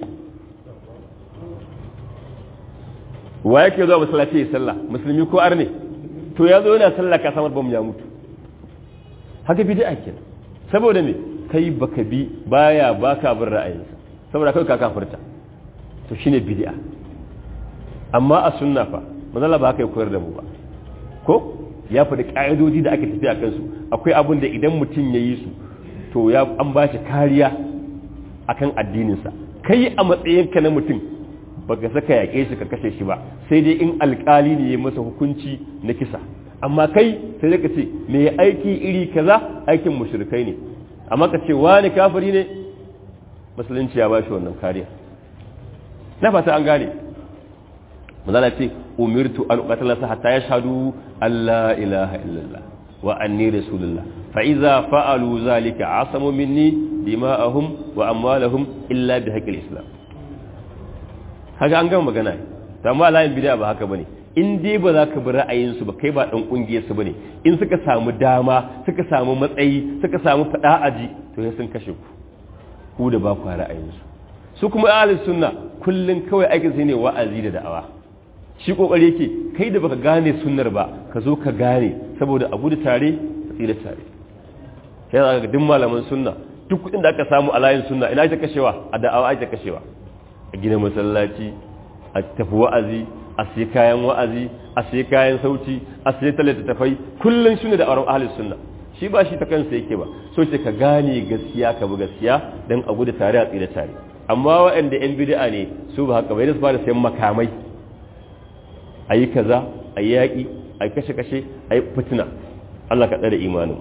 wa yake zuwa masallaci ya sallah musulmi ko arne to ya zo yana sallah ka samar bam ya mutu haka bid'a kenan saboda me kai baka bi baya baka bin ra'ayinsa saboda kai ka kafirta to shine bid'a amma a sunna fa manzo ba haka ya koyar da mu ba ko ya faɗi ƙa'idoji da ake tafiya kansu akwai abin da idan mutum ya yi su to ya an ba shi kariya akan addininsa kai a matsayinka na mutum baka saka yaƙe shi ka kashe shi ba sai dai in alƙali ne ya masa hukunci na kisa amma kai sai dai ka ce me aiki iri kaza aikin mushrikai ne amma ka ce wani kafiri ne musulunci ya ba shi wannan kariya na fata an gane manzala ce umirtu an uqatala hatta yashhadu alla ilaha illallah wa anni rasulullah fa idza fa'alu zalika asamu minni dima'ahum wa amwalahum illa bi haqqil islam haka an gama magana to amma layin bid'a ba haka bane in dai ba za ka bi ra'ayin su ba kai ba dan kungiyar su bane in suka samu dama suka samu matsayi suka samu fada aji to sai sun kashe ku ku da ba ku ra'ayin su su kuma ahlus sunna kullun kawai aikin su ne wa'azi da da'awa shi kokari yake kai da baka gane sunnar ba ka zo ka gane saboda a gudu tare a tsira tare sai za ga duk malaman sunna duk kudin da aka samu a layin sunna ina ake kashewa a da'awa ake kashewa a gina masallaci a tafi wa'azi a sai kayan wa'azi a sai kayan sauti a sai tafai kullun shine da auren ahlus sunna shi ba shi ta kansa yake ba so ce ka gane gaskiya ka bi gaskiya dan a gudu tare a tsira tare amma waɗanda yan bid'a ne su ba haka bai da su fara sayan makamai a yi kaza a yi yaƙi a yi kashe-kashe a yi fitina Allah ka tsare imanin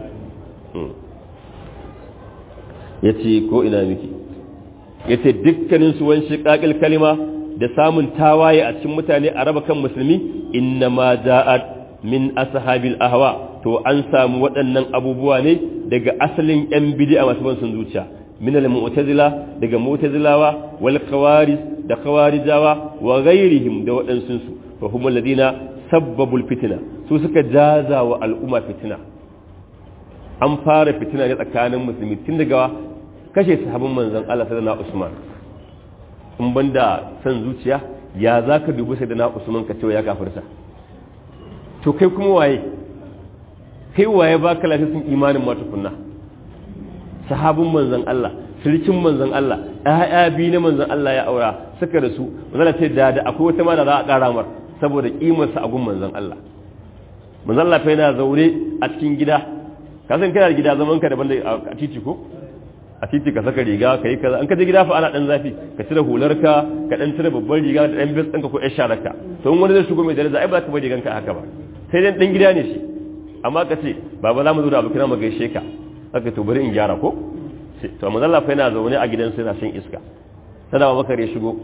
ya ce ko ina miki ya ce dukkanin su wani shiƙaƙil kalima da samun tawaye a cikin mutane a raba kan musulmi inna ma ja'at min ashabil ahwa to an samu waɗannan abubuwa ne daga asalin yan bid'a masu ban sun zuciya min al-mu'tazila daga mu'tazilawa wal khawarij da khawarijawa wa ghairihim da waɗansu su fa hum alladhina sabbabul fitna su suka jaza wa al'umma fitina an fara fitina ne tsakanin musulmi tun daga kashe sahabban manzon Allah sallallahu alaihi Usman in banda san zuciya ya zaka dubi sai da na Usman ka ce ya kafirta to kai kuma waye kai waye baka lafiyar imanin ma tukunna sahabban manzon Allah sirkin manzon Allah ƴaƴa biyu na manzon Allah ya aura suka rasu manzon ce da da akwai wata ma da za a ƙara mar saboda kimarsa a gun manzon Allah manzon Allah fa yana zaure a cikin gida ka san kana da gida zaman ka daban da a titi ko a titi ka saka riga ka yi kaza an ka je gida fa ana dan zafi ka cire hularka ka dan cire babban riga da dan bis ɗinka ko ƴar sharaka to in wani zai shigo mai daraja ai ba ka bar riganka haka ba sai dan dan gida ne shi amma ka ce baba za mu zo da abu kira mu gaishe ka aka to bari in gyara ko to manzon Allah fa yana zaune a gidansa yana shan iska sai da Abubakar ya shigo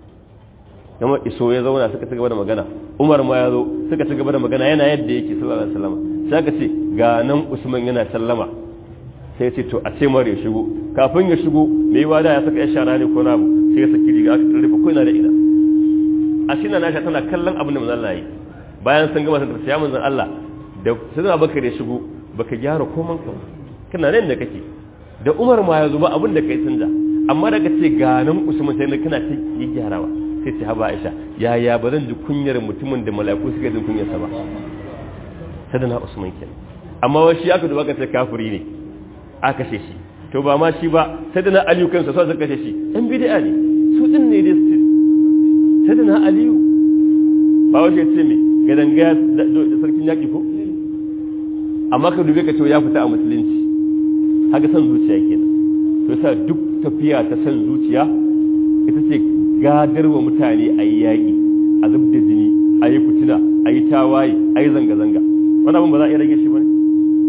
kuma iso ya zauna suka ci gaba da magana Umar ma ya zo suka ci gaba da magana yana yadda yake sallallahu alaihi wasallam sai aka ce ga nan Usman yana sallama sai ya ce to a ce mare ya shigo kafin ya shigo mai wada ya saka ishara ne ko nabu sai ya saki riga aka rufe ko ina da ina a shi na nasha tana kallon abin da manzon Allah yi bayan sun gama sun ya manzon Allah da sai Abubakar ya shigo baka gyara koman ka kana nan da kake da Umar ma ya zo ba abin da kai canja amma daga ce ga nan Usman sai kana ta yi gyarawa sai ce haba Aisha yaya ba zan ji kunyar mutumin da mala'iku suka jin kunyarsa ba sadana Usman kenan amma wai shi aka duba ka ce kafiri ne aka kashe shi to ba ma shi ba sadana Aliyu kansa sai suka kashe shi dan bid'a ne su din ne dai su sadana Aliyu ba wai ce me gadan ga da sarkin yaki ko amma ka dube ka ce ya fita a musulunci haka san zuciya kenan to yasa duk tafiya ta san zuciya ita ce gadarwa mutane a yi yaƙi a zub da jini a yi fitina a yi tawaye a yi zanga-zanga wani abin ba za a iya rage shi ba ne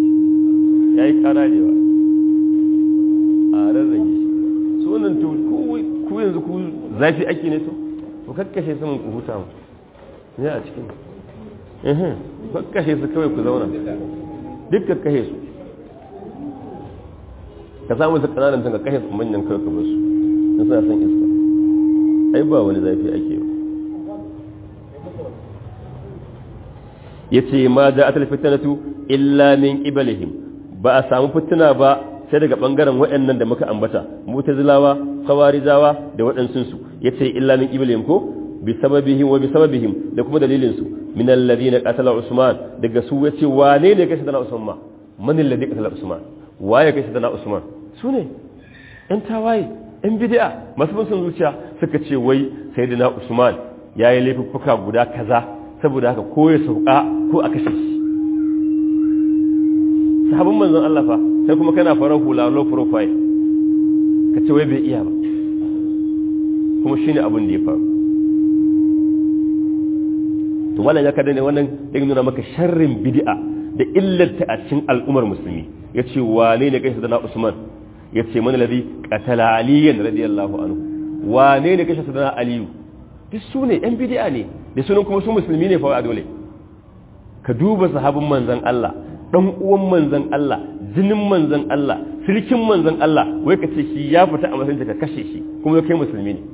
ya yi kara ne ba a rarrage shi su wannan to ku yanzu ku zafi ake ne so ku kakkashe saman ku huta mu ne a cikin ehem kakkashe su kawai ku zauna duk kakkashe su ka samu su kananan tun kakkashe su manyan kawai ka basu in suna son iska ai ba wani zafi ake yi ya ce ma da atal fitanatu illa min qibalihim ba a samu fitina ba sai daga bangaren waɗannan da muka ambata mutazilawa khawarijawa da waɗansun su yace illa min qibalihim ko bi sababihim wa bi sababihim da kuma dalilin su min alladhina qatala usman daga su yace wane ne kashi da usman man alladhi qatala usman waye kashi da usman sune ɗan tawaye in bid'a masu sun zuciya suka ce wai sayyidina Usman yayi laifuffuka guda kaza saboda haka ko ya sauka ko a kashe shi sahabban manzon Allah fa sai kuma kana fara hula low profile ka ce wai bai iya ba kuma shine abin da ya faru to wannan ya kada ne wannan ya nuna maka sharrin bid'a da illata a cikin al'ummar musulmi yace wane ne kai sayyidina Usman yace man ladhi qatala aliyan radiyallahu anhu wane ne kashe sadana aliyu duk su ne yan bid'a ne da sunan kuma su musulmi ne fa a dole ka duba sahabin manzon Allah dan uwan manzon Allah jinin manzon Allah sirkin manzon Allah wai ka ce shi ya fita a matsayin ka kashe shi kuma kai musulmi ne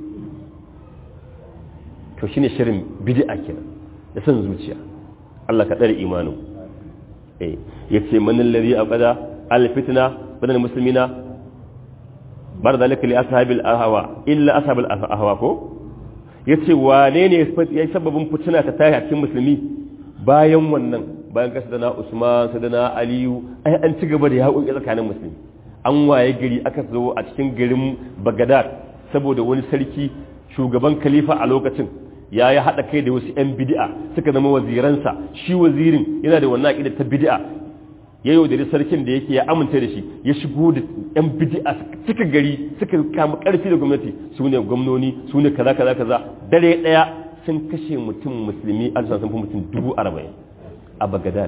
to shine shirin bid'a kenan da san zuciya Allah ka tsare imanin eh yace man alladhi aqada al-fitna bainal muslimina bar dalika li ashabil ahwa illa ashabil ahwa ko yace wane ne yayi sababin fitina ta tayi a cikin musulmi bayan wannan bayan kasa da na Usman sadana Aliyu ai an ci gaba da yaƙoƙi tsakanin musulmi an waye gari aka zo a cikin garin Baghdad saboda wani sarki shugaban khalifa a lokacin ya yi haɗa kai da wasu 'yan bid'a suka zama waziransa shi wazirin yana da wannan aƙida ta bid'a ya yaudari sarkin da yake ya amince da shi ya shigo da 'yan bid'a suka gari suka kama ƙarfi da gwamnati su ne gwamnoni su ne kaza kaza kaza dare ɗaya sun kashe mutum musulmi an sun fi mutum dubu arba'in a Baghdad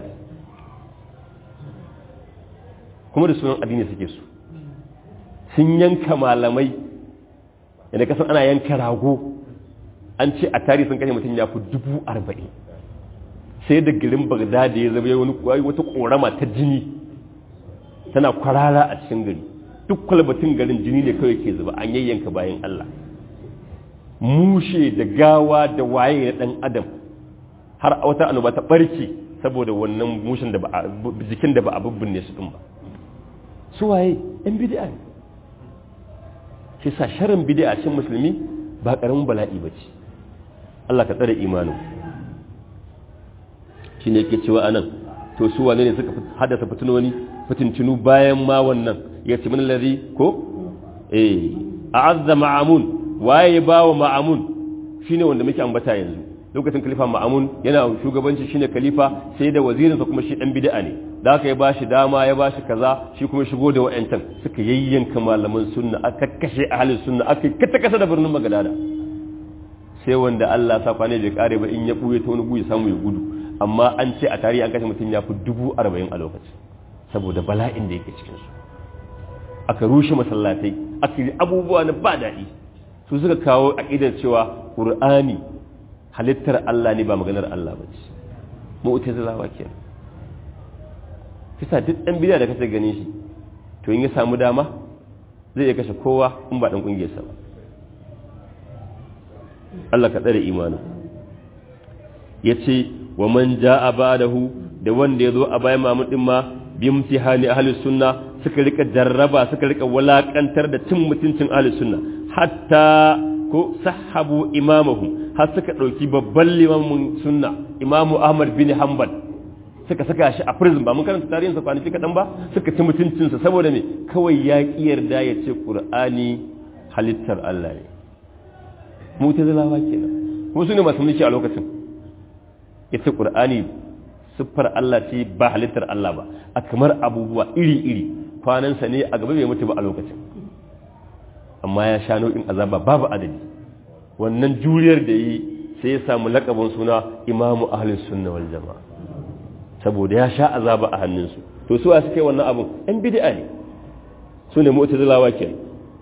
kuma da sunan addini suke su sun yanka malamai yadda kasan ana yanka rago an ce a tarihi sun kashe mutum ya fi dubu arba'in sai da garin Baghdad ya zama wani wata korama ta jini tana kwarara a cikin gari duk kwalbatin garin jini ne kawai ke zuba an yayyanka bayan Allah mushe da gawa da waye na dan adam har wata annoba ta barke saboda wannan mushin da ba jikin da ba a bubbunne su din ba su waye yan bid'a ne shi sa sharrin bid'a cikin musulmi ba karamin bala'i bace Allah ka tsare imanin shine yake cewa anan to su wane ne suka haddasa fitinoni fitintunu bayan ma wannan yace min allazi ko eh a'azza ma'amun waye bawo ma'amun shine wanda muke ambata yanzu lokacin khalifa ma'amun yana shugabanci shine khalifa sai da wazirinsa kuma shi dan bid'a ne da aka ya bashi dama ya bashi kaza shi kuma shigo da wayancan suka yayyanka malaman sunna aka kashe ahlus sunna aka kata kasa da birnin Magadada sai wanda Allah sa kwane bai kare ba in ya buye ta wani buye samu ya gudu amma an ce a tarihi an kashe mutum ya fi dubu arba'in a lokacin saboda bala'in da yake cikin su aka rushe masallatai aka yi abubuwa na ba daɗi su suka kawo aqidar cewa Qur'ani halittar Allah ne ba maganar Allah ba ce mu'tazilawa kenan kisa duk dan bid'a da kace gane shi to in ya samu dama zai iya kashe kowa in ba dan kungiyar sa ba Allah ka tsare imanin yace wa man jaa ba'dahu da wanda yazo a bayan mamun din ma bi imtihani ahli sunna suka rika jarraba suka rika walakantar da cin mutuncin ahli sunna hatta ko sahabu imamahum har suka ɗauki babban limamin sunna imamu ahmad bin hanbal suka saka shi a prison ba mun karanta tarihinsa kwanaki kaɗan ba suka ci mutuncinsa saboda me kawai ya ƙi yarda ya ce ƙur'ani halittar Allah ne mutazilawa kenan kuma su ne masu mulki a lokacin ya ce ƙur'ani siffar Allah ce ba halittar Allah ba a kamar abubuwa iri-iri kwanansa ne a gaba bai mutu ba a lokacin amma ya sha nau'in azaba babu adadi wannan juriyar da yi sai ya samu lakabin suna imamu ahlus sunna wal jama'a saboda ya sha azaba a hannunsu to su a suke wannan abun ɗan bid'a ne su ne mu'tazilawa kenan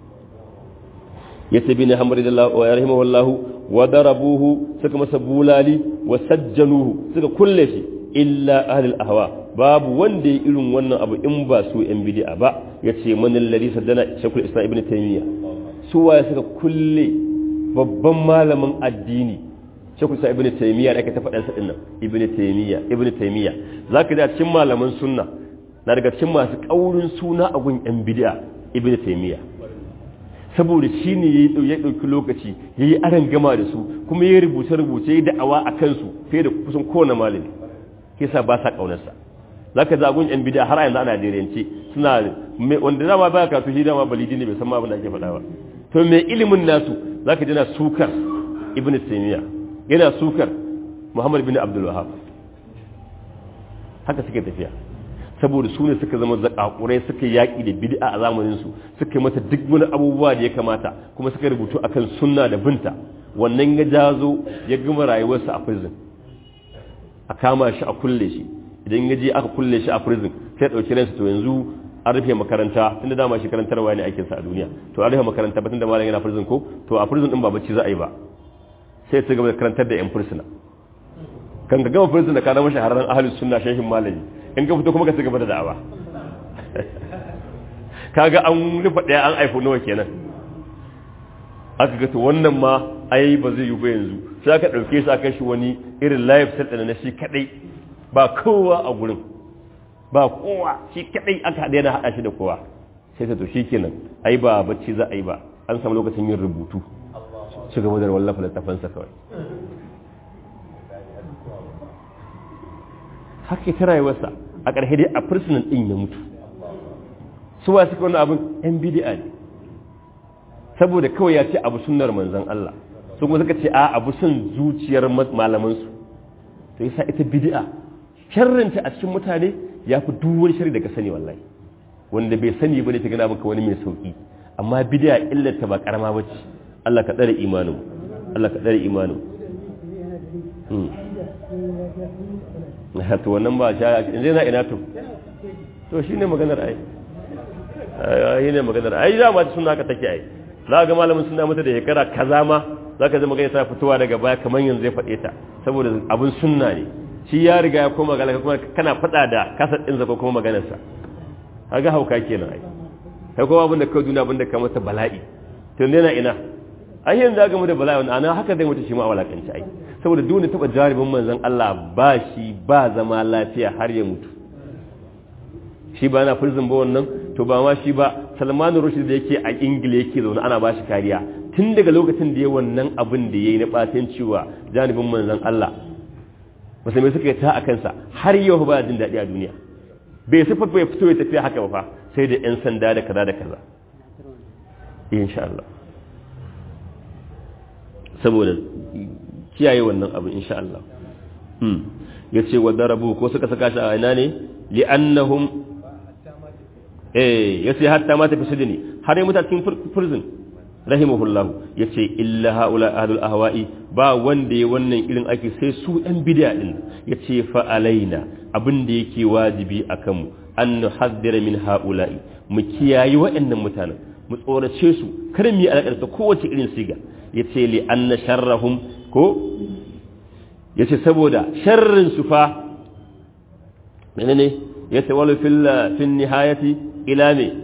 yace bin hamad radiyallahu wa rahimahullahu wa darabuhu suka masa bulali wa sajjanuhu suka kulle shi illa ahlul ahwa babu wanda ya irin wannan abu in ba su ɗan bid'a ba yace man alladhi saddana shaykhul islam ibn taymiya su waye suka kulle babban malamin addini shekul sa ibn taymiya da ake ta faɗansa ɗin nan ibn taymiya ibn taymiya zaka da cikin malaman sunna na daga cikin masu ƙaurin suna a gun yan bid'a ibn taymiya saboda shi ne ya ɗauki lokaci ya yi aran gama da su kuma ya rubuce rubuce ya da'awa a kansu fiye da kusan kowane malami kisa ba sa ƙaunarsa zaka za gun yan bid'a har yanzu ana diriyance suna wanda dama ba ka tushi dama balidi ne bai san ma abin da ake faɗa ba to mai ilimin nasu zaka jina sukar ibn taymiya yana sukar muhammad bin abdul wahhab haka suke tafiya saboda su ne suka zama zakakurai suka yaki da bid'a a zamanin su suka mata duk wani abubuwa da ya kamata kuma suka rubutu akan sunna da binta wannan ya jazo ya gama rayuwarsa a prison a kama shi a kulle shi idan ya je aka kulle shi a prison sai dauki ransa to yanzu an rufe makaranta tunda dama shi karantarwa ne aikin sa a duniya to an rufe makaranta ba tunda malam yana prison ko to a prison din ba bacci za a yi ba sai ta gaba da karantar da yan fursuna kan ga gama fursuna ka zama shahararren ahlus sunna shehin malami in ka fito kuma ka ci gaba da da'awa kaga an rufa daya an aifo nawa kenan aka ga to wannan ma ai ba zai yi ba yanzu sai aka dauke shi aka shi wani irin live set din na shi kadai ba kowa a gurin ba kowa shi kadai aka daina hada shi da kowa sai ta to shikenan ai ba bacci za a yi ba an samu lokacin yin rubutu shi gaba da wallafa littafansa kawai haka ta rayuwarsa a ƙarshe dai a fursunan ɗin ya mutu suwa suka wani abin yan bidi'a ne saboda kawai ya ce abu sunnar manzan Allah su kuma suka ce a abu sun zuciyar malamansu to yasa ita bidi'a sharrinta a cikin mutane ya fi duwar shari daga sani wallahi wanda bai sani ba ne ta gana maka wani mai sauki amma bidi'a illata ba karama ba ce Allah ka tsare imanin Allah ka tsare imanin to wannan ba sha zai na ina to to shine maganar ai ai ne maganar ai da ma sunna ka take ai za ga malamin sunna mata da shekara kaza ma zaka ji magana ta fitowa daga baya kaman yanzu zai fade ta saboda abun sunna ne shi ya riga ya koma galaka kuma kana fada da kasar din zaka kuma maganar sa kaga hauka kenan ai kai kuma abin da ka duniya abin da ka masa bala'i to ne na ina ai yanzu ga mu da bala'i ana haka zai mutu shi ma walakanci ai saboda duk wanda taba jaribin manzon Allah ba shi ba zama lafiya har ya mutu shi ba na prison ba wannan to ba ma shi ba Salman Rushdie da yake a Ingila yake zaune ana ba shi kariya tun daga lokacin da ya wannan abin da yayi na batin cewa jaribin manzon Allah musulmai suka yi ta a kansa har yau ba jin daɗi a duniya bai sifa bai fito ya tafiya haka ba fa sai da yan sanda da kaza da kaza insha Allah saboda kiyaye wannan abu insha Allah hmm yace wa darabu ko suka saka shi a ina ne li'annahum eh yace hatta mata fi sudni har ya muta cikin prison rahimahullah yace illa haula ahlul ahwa'i ba wanda ya wannan irin ake sai su ɗan bid'a din yace fa alaina abin da yake wajibi akan mu an nuhaddira min haula'i mu kiyaye wa'annan mutanen mu tsorace su kar mu yi alƙarta kowace irin siga yace li anna sharrahum ko yace saboda sharrin su fa menene yace wal fil fil nihayati ila me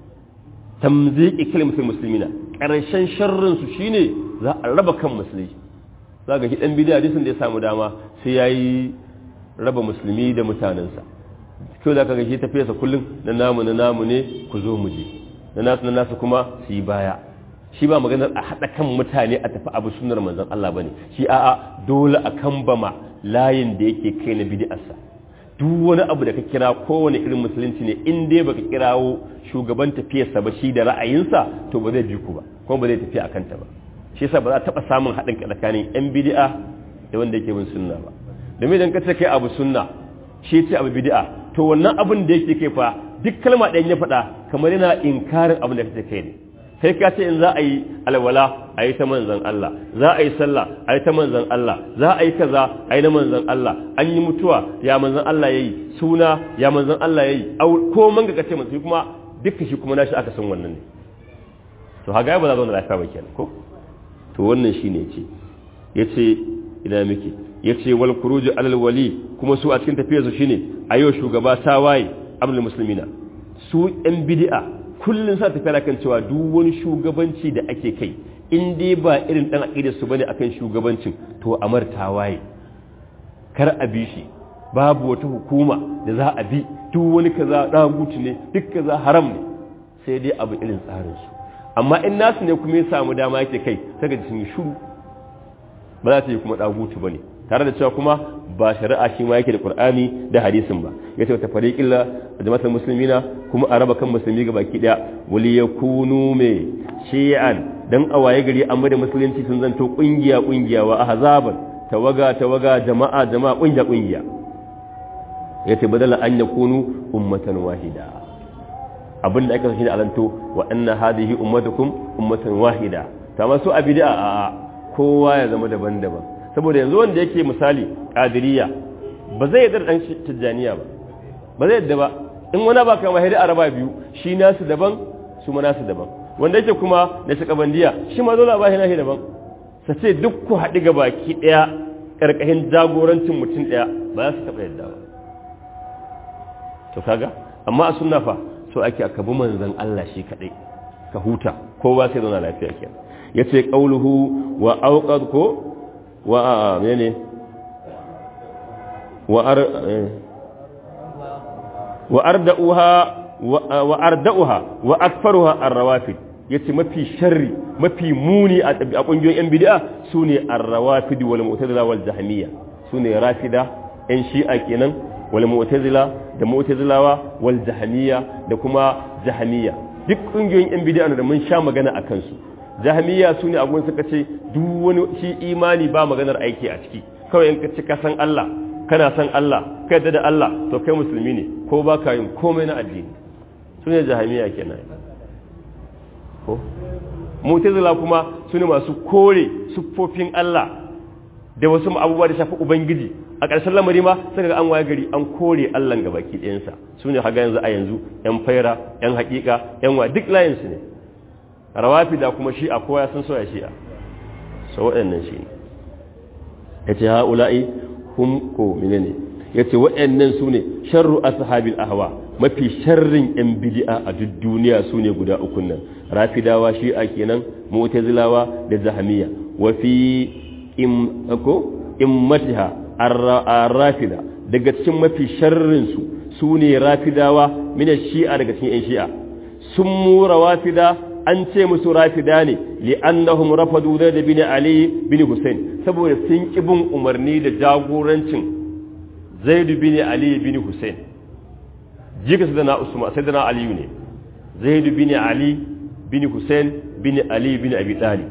tamziqi kalimatul muslimina karshen sharrin su shine za a raba kan musulmi zaka ki dan bid'a hadisin da ya samu dama sai yayi raba musulmi da mutanansa ko zaka ga shi tafiyarsa kullun na namu na namu ne ku zo mu je na nasu na nasu kuma su yi baya shi ba maganar a haɗa kan mutane a tafi abu sunnar manzon Allah bane shi a'a dole a kambama layin da yake kai na bid'arsa duk wani abu da ka kira kowane irin musulunci ne in dai baka kirawo shugaban tafiyarsa ba shi da ra'ayinsa to ba zai bi ku ba kuma ba zai tafi akan ta ba shi yasa ba za a taɓa samun haɗin tsakanin yan bid'a da wanda yake bin sunna ba domin idan ka ce kai abu sunna shi ce abu bid'a to wannan abin da yake kai fa duk kalma ɗayan ya faɗa kamar yana inkarin abin da kake kai ne sai ka ce in za a yi alwala a yi ta manzan Allah za a yi sallah a yi ta manzan Allah za a yi kaza a yi na manzan Allah an yi mutuwa ya manzan Allah ya yi suna ya manzan Allah ya yi ko man ga kace manzan kuma dukkan shi kuma nashi aka san wannan ne to haga ba za zo da lafiya ba kenan ko to wannan shine yace yace ina miki yace wal khuruj alal wali kuma su a cikin tafiyar su shine ayo shugaba tawaye amrul muslimina su yan bid'a kullun sa tafiya kan cewa duk wani shugabanci da ake kai in dai ba irin dan aqidar su bane akan shugabancin to amar tawaye kar a bi shi babu wata hukuma da za a bi duk wani kaza dagutu ne duk kaza haram ne sai dai abu irin tsarin su amma in nasu ne kuma ya samu dama yake kai saka sun yi shuru ba za ta yi kuma dagutu bane tare da cewa kuma ba shari'a shi ma yake da Qur'ani da hadisin ba yace ta fariqil jama'atul muslimina kuma a raba kan musulmi ga baki daya wali yakunu me shi'an dan awaye gari amma da musulunci sun zanto kungiya kungiya wa ahzaban tawaga tawaga jama'a jama'a kungiya kungiya yace badala an yakunu ummatan wahida abinda aka shi da alanto wa anna hadhihi ummatukum ummatan wahida kama su abida a kowa ya zama daban-daban saboda yanzu wanda yake misali qadiriyya ba zai yarda dan tijaniya ba ba zai yarda ba in wani ba kama haidi araba biyu shi nasu daban su ma nasu daban wanda yake kuma da shakabandiya shi ma dole ba shi nashi daban su ce duk ku haɗu ga baki ɗaya ƙarƙashin jagorancin mutum ɗaya ba za su taɓa yadda ba to kaga amma a sunna fa so ake aka bi manzon Allah shi kaɗai ka huta kowa sai zauna lafiya kenan yace qauluhu wa awqad ko wa menene wa ar wa arda'uha wa arda'uha wa akfaruha ar-rawafid yace mafi sharri mafi muni a kungiyoyin yan bid'a sune ar-rawafid wal mu'tazila wal jahmiyya sune rafida yan shi'a kenan wal mu'tazila da mu'tazilawa wal jahmiyya da kuma jahmiyya duk kungiyoyin yan bid'a da mun sha magana akan su jahmiyya sune abun suka ce duk wani shi imani ba maganar aiki a ciki kawai in ka ci ka san Allah kana san Allah ka yadda da Allah to kai musulmi ne ko ba ka yin komai na addini sune jahmiyya kenan ko mu'tazila kuma sune masu kore siffofin Allah da wasu abubuwa da shafi ubangiji a ƙarshen lamari ma sai ga an waye gari an kore Allah ga baki ɗayansa sune haga yanzu a yanzu yan faira yan haƙiƙa yan wa duk layin su ne rawafida kuma shi'a kowa ya san soya shi'a so waɗannan shi ne yace haula'i hum ko menene yace waɗannan sune sharru ashabil ahwa mafi sharrin yan bid'a a duk duniya sune guda uku nan rafidawa shi'a kenan mu'tazilawa da jahmiya wa fi im ko immatiha ar-rafida daga cikin mafi sharrin su sune rafidawa min shi'a daga cikin yan shi'a sun mu rawafida an ce musu rafida ne li'annahum rafadu da bin ali bin husain saboda sun kibin umarni da jagorancin zaid bin ali bin husain jika sadana usman sadana ali ne zaid bin ali bin husain bin ali bin abi talib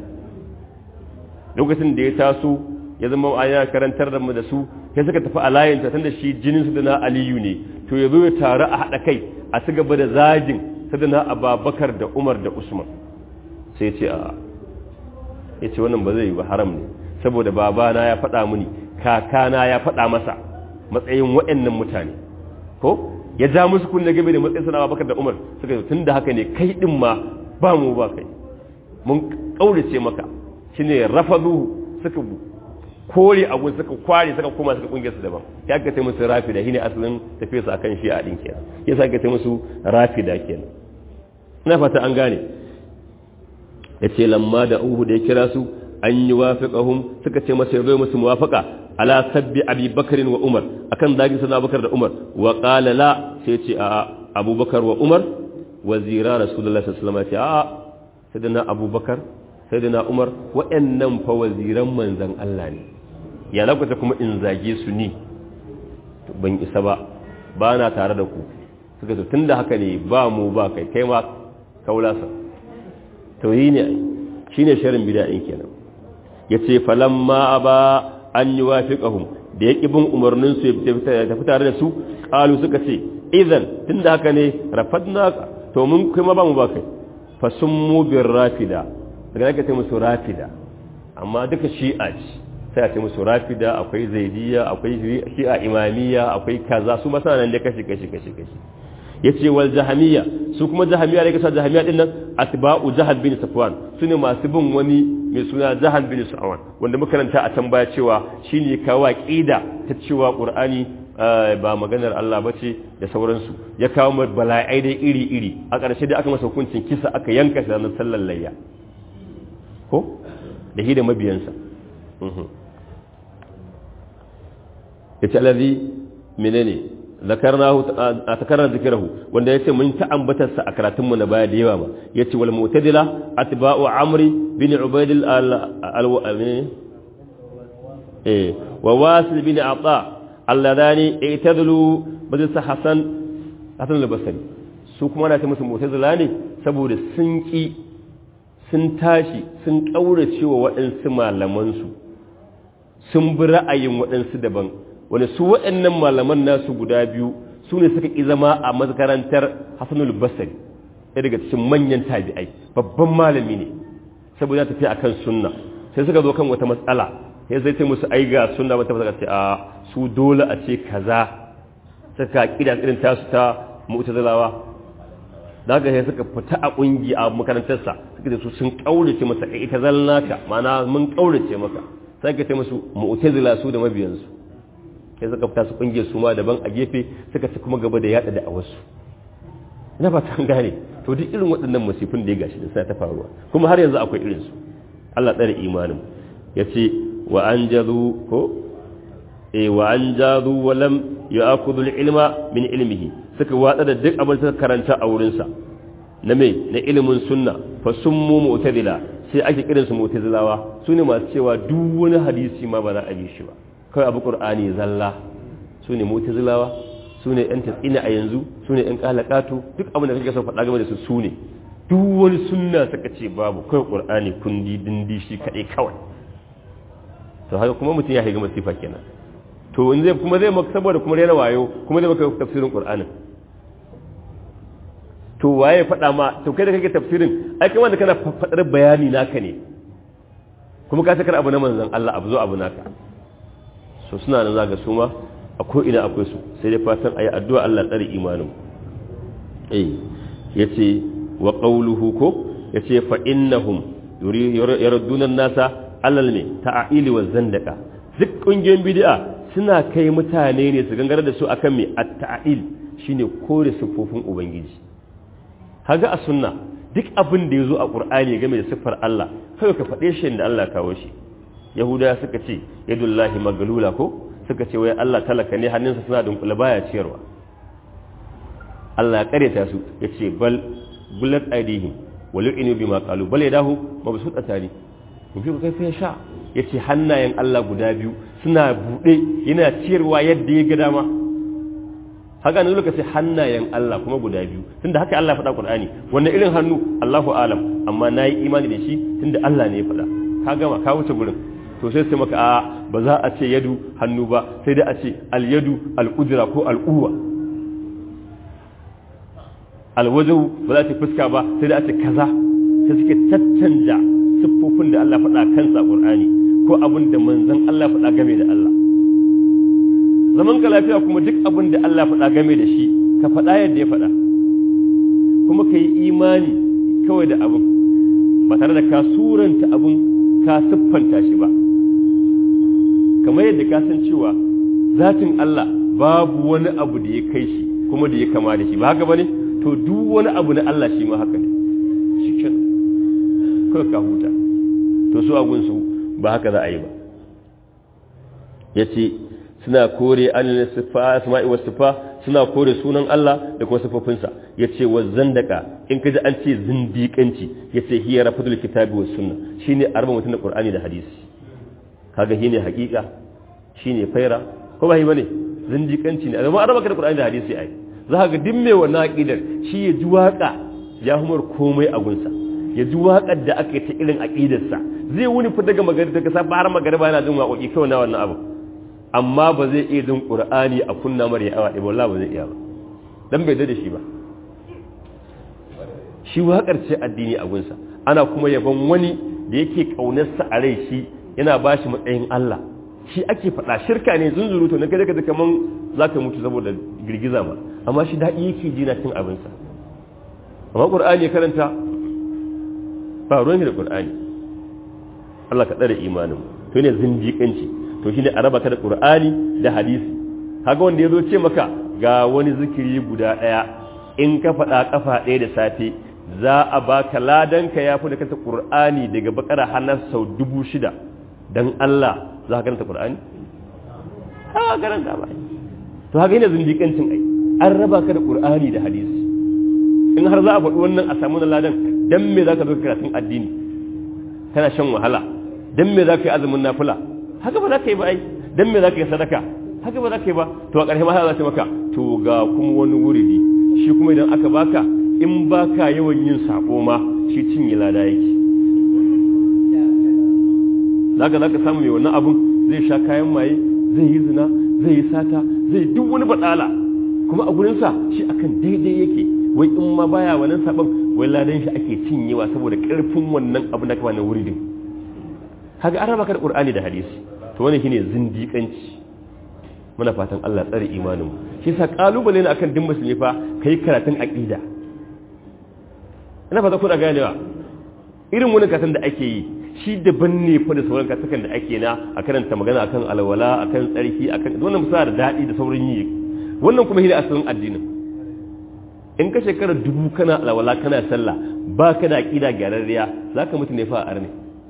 lokacin da ya taso ya zama aya karantar da mu da su sai suka tafi alayin ta tunda shi jinin sadana aliyu ne to yazo ya taru a hada kai a ci gaba da zagin sadana ababakar da umar da usman sai ce a ya ce wannan ba zai yi ba haram ne saboda babana ya faɗa mini kakana ya faɗa masa matsayin waɗannan mutane ko ya ja musu kunne game da matsayin sadana ababakar da umar suka ce tunda haka ne kai din ma ba mu ba kai mun kaurace maka shine rafadu suka kore abun suka kware suka koma suka kungiyar su daban ya ka tai musu rafida shine asalin tafiye su akan shi a din kenan yasa ka tai musu rafida kenan ina fata an gane yace lamma da uhu da ya kira su an yi wafiqahum suka ce masa yazo musu muwafaqa ala sabbi abi bakr wa umar akan zagi sana bakar da umar wa qala la sai ce a abubakar wa umar wazira rasulullahi sallallahu alaihi wasallam a sayyidina abubakar sayyidina umar wa'annan fa waziran manzon Allah ne ya lakuta kuma in zage su ni ban isa ba ba na tare da ku suka ce tunda haka ne ba mu ba kai kai ma kaulasa tauyi ne shine sharin bid'a'in kenan yace falamma aba an yuwafiqahum da yake bin umarnin su ya tafi tare da su qalu suka ce idan tunda haka ne rafadna to mun kai ma ba mu ba kai fasummu bir rafida daga nake ce musu rafida amma duka shi'a ce sai a ce musu rafida akwai zaidiyya akwai shi'a imamiyya akwai kaza su masana ne kashi kashi kashi kashi yace wal jahamiyya su kuma jahamiyya ne kasa jahamiyya din nan atba'u jahal bin safwan sune masu bin wani mai suna jahal bin safwan wanda muka karanta a can baya cewa shine kawo aqida ta cewa qur'ani ba maganar Allah bace da sauransu ya kawo bala'ai dai iri iri a ƙarshe da aka masa hukuncin kisa aka yanka shi ranar sallar layya ko da shi da mabiyansa yace allazi menene zakarnahu atakarra zikrahu wanda yace mun ta ambatarsa a karatun mu na baya da yawa ba yace wal mu'tadila atba'u amri bin ubayd al eh wa wasil bin ata alladani i'tadalu bada hasan hasan al-basri su kuma na ta musu mu'tazila ne saboda sun ki sun tashi sun kaurace wa waɗansu malamansu sun bi ra'ayin waɗansu daban wanda su waɗannan malaman nasu guda biyu su ne suka ƙi zama a makarantar Hassanul Basri ɗaya daga cikin manyan tabi'ai babban malami ne saboda tafi akan sunna sai suka zo kan wata matsala sai zai ce musu ai ga sunna wata matsala ce a su dole a ce kaza suka kida irin tasu ta mu'tazilawa da haka sai suka fita a kungi a makarantarsa suka ce su sun kaurace masa ita zallaka ma'ana mun kaurace maka sai ka ce musu mu'tazila su da mabiyansu sai suka fita su kungiyar su ma daban a gefe suka ci kuma gaba da yada da awasu ina ba ta gane to duk irin waɗannan musifin da ya gashi da sai ta faruwa kuma har yanzu akwai irin su Allah tsare imanin yace wa anjazu ko eh wa anjazu wa lam ya'khudhu al-ilma min ilmihi suka watsa da duk abin da suka karanta a wurin sa na me na ilimin sunna fa summu mu'tazila sai ake kiran su mu'tazilawa sune masu cewa duk wani hadisi ma ba za a bi shi ba kai abu qur'ani zalla sune mu'tazilawa sune yan tasina a yanzu sune yan qalaqatu duk abin da kake so faɗa game da su sune duk wani sunna suka ce babu kai qur'ani kundi dindi shi kadai kawai to haka kuma mutum ya shiga masifa kenan to in zai kuma zai maka saboda kuma rena wayo kuma zai maka tafsirin qur'anin to waye faɗa ma to kai da kake tafsirin ai kai wanda kana faɗar bayani naka ne kuma ka sakar abu na manzon Allah abu zo abu naka so suna nan zaga su ma a ko ina akwai su sai dai fatan ayi addu'a Allah tsare imanin eh yace wa qawluhu ko yace fa innahum yurduna an-nasa alal ne ta'ili wa zandaka duk kungiyoyin bid'a suna kai mutane ne su gangara da su akan me at-ta'il shine kore sifofin ubangiji kaga a sunna duk abin da yazo a qur'ani game da siffar Allah kai ka fade shi da Allah kawo shi yahuda suka ce yadullahi maglula ko suka ce wai Allah talaka ne hannunsa suna dunkule baya ciyarwa Allah ya kareta su yace bal gulat aidihim walu'inu bima qalu bal yadahu mabsutatani kun fi kai fa sha yace hannayen Allah guda biyu suna bude yana ciyarwa yadda ya ga dama haka ne lokaci hannayen Allah kuma guda biyu tunda haka Allah faɗa Qur'ani wannan irin hannu Allahu alam amma nayi imani da shi tunda Allah ne ya faɗa ka gama ka wuce gurin to sai sai maka a ba za a ce yadu hannu ba sai dai a ce al yadu al qudra ko al quwwa al wajhu ba za ta fuska ba sai dai a ce kaza sai suke tattanja siffofin da Allah faɗa kansa Qur'ani ko abin da manzon Allah faɗa game da Allah zaman ka lafiya kuma duk abin da Allah faɗa game da shi ka faɗa yadda ya faɗa kuma ka yi imani kawai da abin ba tare da ka suranta abin ka siffanta shi ba kamar yadda ka san cewa zatin Allah babu wani abu da ya kai shi kuma da ya kama da shi ba haka bane to duk wani abu na Allah shi ma haka ne shi kenan kawai ka huta to su agun su ba haka za a yi ba yace suna kore an sifa asma'i was sifa suna kore sunan Allah da kuma sifofinsa yace wa zandaka in kaji an ce zindiƙanci yace hiya rafadul kitabi was sunna shine arba mutun da Qur'ani da hadisi kaga shine hakika shine faira ko ba hi bane zindiƙanci ne amma arba ka da Qur'ani da hadisi ai za ka ga duk mai wannan aqidar shi ya ji waka ya humar komai a gunsa ya ji waƙar da aka yi ta irin aqidarsa zai wuni fi daga magana daga safa har magariba yana jin waƙoƙi kawai na wannan abu amma ba zai iya jin Qur'ani a kunna mara ya awa wallahi ba zai iya ba dan bai da shi ba shi waƙar ce addini a gunsa ana kuma yaban wani da yake kaunarsa a rai shi yana ba shi matsayin Allah shi ake faɗa shirka ne zunzuruto na kada kada kaman zaka mutu saboda girgiza ba amma shi daɗi yake ji na cin abinsa amma Qur'ani ya karanta ba ruwan da Qur'ani Allah ka tsare imanin to ne zindiƙanci to shine a raba ka da Qur'ani da hadisi kaga wanda yazo ce maka ga wani zikiri guda daya in ka faɗa kafa ɗaya da safe za a baka ladan ka yafi da kanta Qur'ani daga bakara har sau dubu shida dan Allah za ka karanta Qur'ani ha karanta ba to haka ne zindiƙancin ai an raba ka da Qur'ani da hadisi in har za a faɗi wannan a samu ladan dan me zaka zo karatun addini kana shan wahala dan me zaka yi azumin nafila haka ba za ka yi ba ai dan me za ka yi sadaka haka ba za ka yi ba to a ƙarshe ma za ta maka to ga kuma wani wuridi shi kuma idan aka baka in baka yawan yin sabo ma shi cinye lada yake zaka zaka samu mai wannan abun zai sha kayan maye zai yi zina zai yi sata zai duk wani badala kuma a gurin sa shi akan daidai yake wai in ma baya wannan sabon wai ladan shi ake cinyewa saboda karfin wannan abu da kuma na wuridin kaga an raba ka da Qur'ani da hadisi to wannan shine zindiƙanci muna fatan Allah tsare imanin mu shi yasa kalubale ne akan din musulmi fa kai karatun aqida ina fata kuna ganewa irin wani kasan da ake yi shi daban ne fa da sauran katakan da ake na a karanta magana akan alwala akan tsarki akan wannan musa da daɗi da sauran yi wannan kuma hira asalin addinin in ka shekara dubu kana alwala kana sallah ba ka da aƙida gyararriya za ka mutu ne fa a arne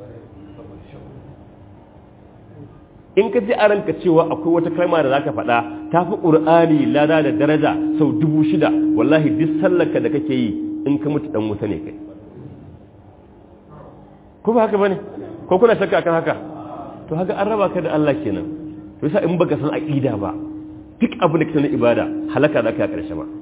in ka ji a ranka cewa akwai wata kalma da za ka faɗa ta fi ƙur'ani lada da daraja sau dubu shida wallahi duk sallarka da kake yi in ka mutu ɗan wuta ne kai ko ba haka ba ne ko kuna shakka akan haka to haka an raba ka da Allah kenan to yasa in baka san aƙida ba duk abin da kake na ibada halaka za ka ƙarshe ba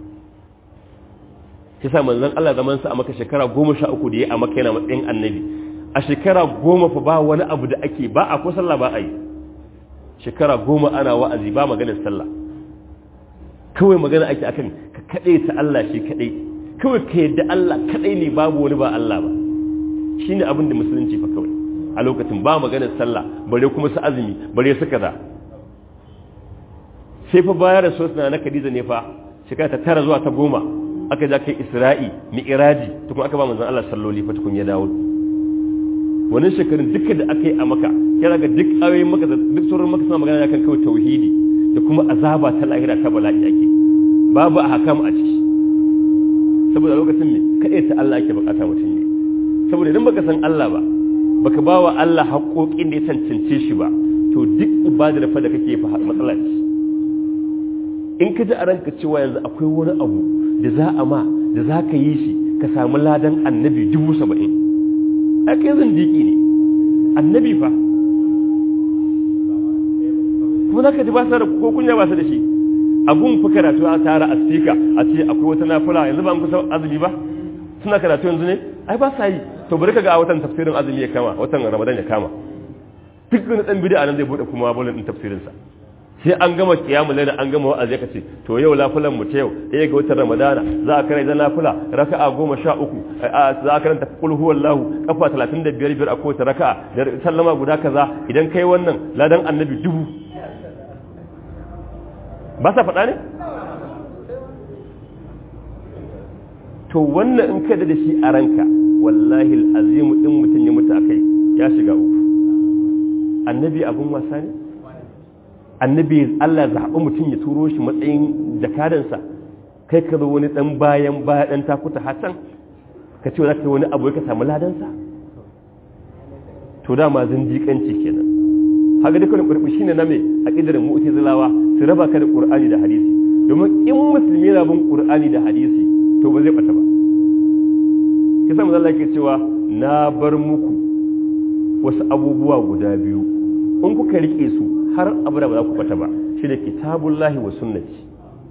kisa manzon Allah zaman sa a maka shekara goma sha uku da ya a maka yana matsayin annabi a shekara goma fa ba wani abu da ake ba a ko sallah ba a yi shekara goma ana wa'azi ba maganar sallah kawai magana ake akan ka kaɗai ta Allah shi kaɗai kawai ka yadda Allah kaɗai ne babu wani ba Allah ba shine abin da musulunci fa kawai a lokacin ba maganar sallah bare kuma su azumi bare su kaza sai fa bayar da sosna na Khadija ne fa shekara ta tara zuwa ta goma aka ja kai Isra'i mi'raji tukun aka ba manzon Allah salloli fa tukun ya dawo wannan shekarun duka da aka yi a maka kira ga duk ayoyin maka duk sauran maka suna magana kan kawai tauhidi da kuma azaba ta lahira ta bala'i ake babu a hakam a ciki saboda lokacin ne kaɗai ta Allah ake bukata mutum ne saboda idan baka san Allah ba baka ba wa Allah haƙoƙin da ya cancance shi ba to duk ibadar fa da kake fa matsala ce in ka ji a ranka cewa yanzu akwai wani abu da za a ma da za ka yi shi ka samu ladan annabi dubu saba'in ake zan diki ne annabi fa kuma za ka ji ba su da ko kunya ba su da shi abun fi karatu a tara a stika a ce akwai wata nafula yanzu ba an kusa azumi ba suna karatu yanzu ne ai ba sa yi to bari ka ga watan tafsirin azumi ya kama watan ramadan ya kama duk wani dan bid'a nan zai bude kuma bolin din tafsirin sa sai an gama kiyamul layl an gama wa'azi ka ce to yau lafulan mu ta yau ɗaya ga watan ramadana za a karanta nafila raka'a goma sha uku za a karanta qul huwallahu kafa talatin da biyar biyar a kowace raka'a da sallama guda kaza idan kai wannan ladan annabi dubu ba sa faɗa ne to wannan in kada da shi a ranka wallahi al'azimu in mutum ya mutu akai ya shiga uku annabi abun wasa ne annabi Allah zaɓi mutum ya turo shi matsayin jakadansa kai ka zo wani ɗan bayan baya ɗan takuta hatan ka ce za ka yi wani abu ka samu ladansa to dama zindiƙanci kenan haka dukkan ƙurɓi shine na mai a ƙidarin mu'tazilawa su raba ka da ƙur'ani da hadisi domin in musulmi yana bin ƙur'ani da hadisi to ba zai ɓata ba kisa mu zalla ke cewa na bar muku wasu abubuwa guda biyu in kuka rike su har abu da ba za ku ɓata ba shi da kitabullahi wa sunnati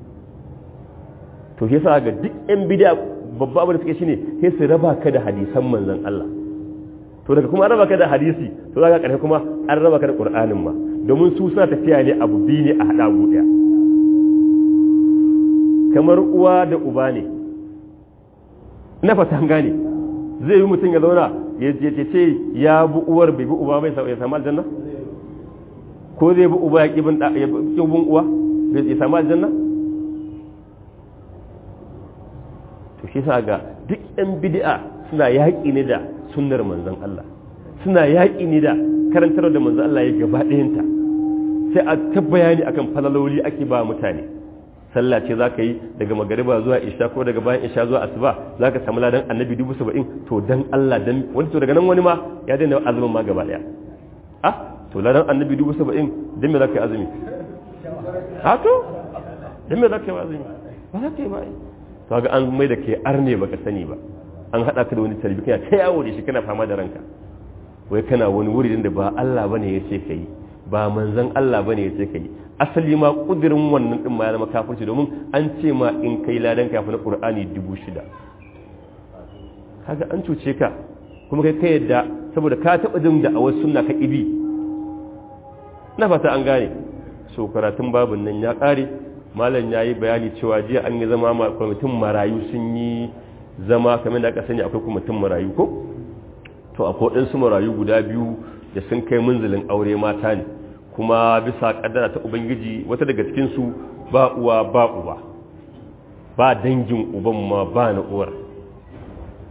to yasa ga duk yan bid'a babba abu da suke shine sai su raba ka da hadisan manzon Allah to daga kuma an raba ka da hadisi to za ka karfe kuma an raba ka da Qur'anin ma domin su suna tafiya ne abu biyu ne a hada abu daya kamar uwa da uba ne na fatan gane zai yi mutum ya zauna ya ce ya bu uwar bai bi uba bai ya samu aljanna ko zai bi uba ya kibin ya kibin uwa bai samu aljanna to shi sa ga duk ɗan bid'a suna yaƙi ne da sunnar manzon Allah suna yaƙi ne da karantar da manzon Allah ya gaba ɗayanta sai a tabbayani akan falaloli ake ba mutane sallah ce zaka yi daga magariba zuwa isha ko daga bayan isha zuwa asuba zaka samu ladan annabi dubu saba'in to dan Allah dan wani to daga nan wani ma ya daina azumin ma gaba ɗaya ah to ladan annabi dubu saba'in dan me zaka yi azumi ah to dan me zaka yi azumi ba zaka yi ba to ga an mai da ke arne baka sani ba an hada ka da wani tarbi kana ta yawo da shi kana fama da ranka wai kana wani wuri da ba Allah bane yace kai ba manzon Allah bane yace kai asali ma kudirin wannan din ma ya zama kafirci domin an ce ma in kai ladan kafi na Qur'ani dubu shida kaga an cuce ka kuma kai kai yadda saboda ka taba jin da awar sunna ka ibi na fata an gane so karatun babun nan ya kare malam yayi bayani cewa jiya an yi zama ma kwamitin marayu sun yi zama kamar da aka sani akwai kwamitin marayu ko to akwai ɗansu marayu guda biyu da sun kai munzulin aure mata ne kuma bisa kaddara ta ubangiji wata daga cikinsu ba uwa ba uba ba dangin uban ma ba na uwar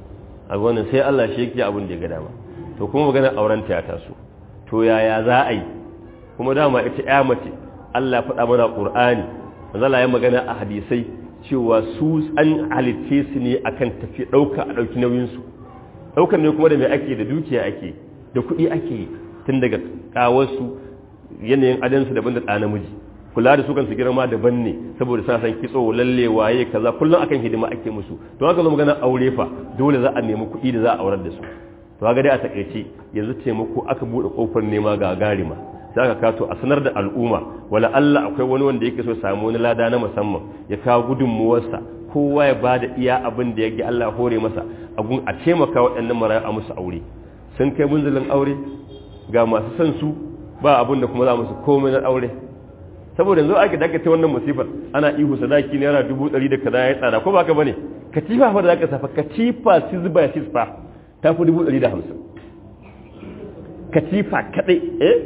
a wannan sai Allah shi yake abin da ya ga dama to kuma maganar auren ta ya taso to yaya za a yi kuma dama ita ya mace Allah faɗa mana Qur'ani manzala ya magana a hadisai cewa su an halitte su ne akan tafi ɗauka a ɗauki nauyinsu ɗaukar ne kuma da mai ake da dukiya ake da kuɗi ake tun daga kawarsu yanayin adansu daban da ɗa namiji kula da su kansu girma daban ne saboda suna san kitso lalle waye kaza kullum akan hidima ake musu to haka zo magana aure fa dole za a nemi kuɗi da za a aurar da su to haka dai a takaice yanzu taimako aka buɗe kofar nema ga garima sai aka kato a sanar da al'umma wala Allah akwai wani wanda yake so samu wani lada na musamman ya kawo gudunmuwarsa kowa ya bada iya abin da yake Allah hore masa a gun a taimaka waɗannan marayu a musu aure sun kai munzalin aure ga masu son su ba abin da kuma za musu komai na aure saboda yanzu ake dakace wannan musifar ana ihu sadaki naira dubu ɗari da kaza ya tsada ko baka bane katifa fa da zaka safa katifa six by six fa ta fi dubu ɗari da hamsin katifa kadai eh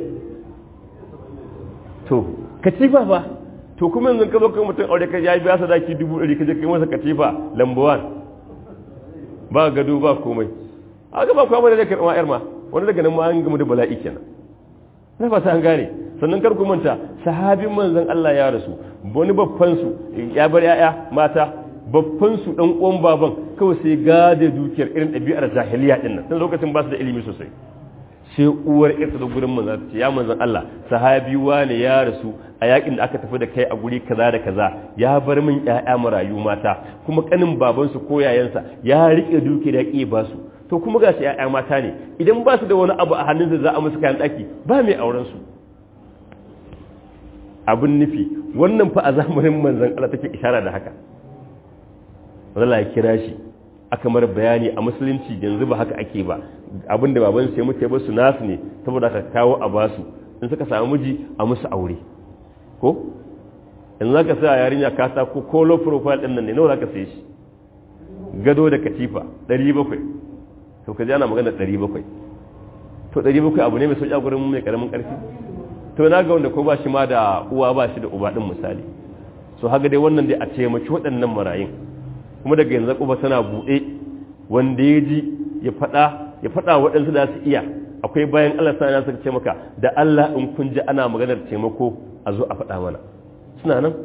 to katifa fa to kuma yanzu ka zo kai mutum aure ka ya biya sadaki dubu ɗari ka je kai masa katifa lambawan ba gado ba komai aka ba kwa da karɓa yar ma wani daga nan ma an gamu da bala'i kenan na fata an gane sannan kar ku manta sahabin manzon Allah ya rasu wani babban su ya bar yaya mata babban su dan uwan baban kawai sai gade dukiyar irin ɗabi'ar jahiliya din nan tun lokacin ba su da ilimi sosai sai uwar ita da gurin manzon ya manzon Allah sahabi wani ya rasu a yakin da aka tafi da kai a guri kaza da kaza ya bar min yaya marayu mata kuma kanin baban su ko yayansa ya rike dukiyar ya ki ba su to kuma ga su yaya mata ne idan ba su da wani abu a hannunsa za a musu kayan daki ba mai auren su abin nufi wannan fa a zamanin manzon Allah take ishara da haka Allah ya kira shi aka mara bayani a musulunci yanzu ba haka ake ba abinda baban sai mutai ba su nasu ne saboda aka kawo a basu in suka samu miji a musu aure ko yanzu zaka sa yarinya ka ta ko ko low profile din nan ne nawa zaka sai shi gado da katifa ɗari bakwai to kaje ana magana ɗari bakwai to ɗari bakwai abu ne mai sauki a gurin mai karamin karfi to na ga wanda ko ba shi ma da uwa ba shi da uba din misali so haka dai wannan dai a taimaki waɗannan marayun kuma daga yanzu kuma tana buɗe wanda ya ji ya faɗa ya faɗa waɗansu da su iya akwai bayan Allah sana suka ce maka da Allah in kun ji ana maganar taimako a zo a faɗa mana suna nan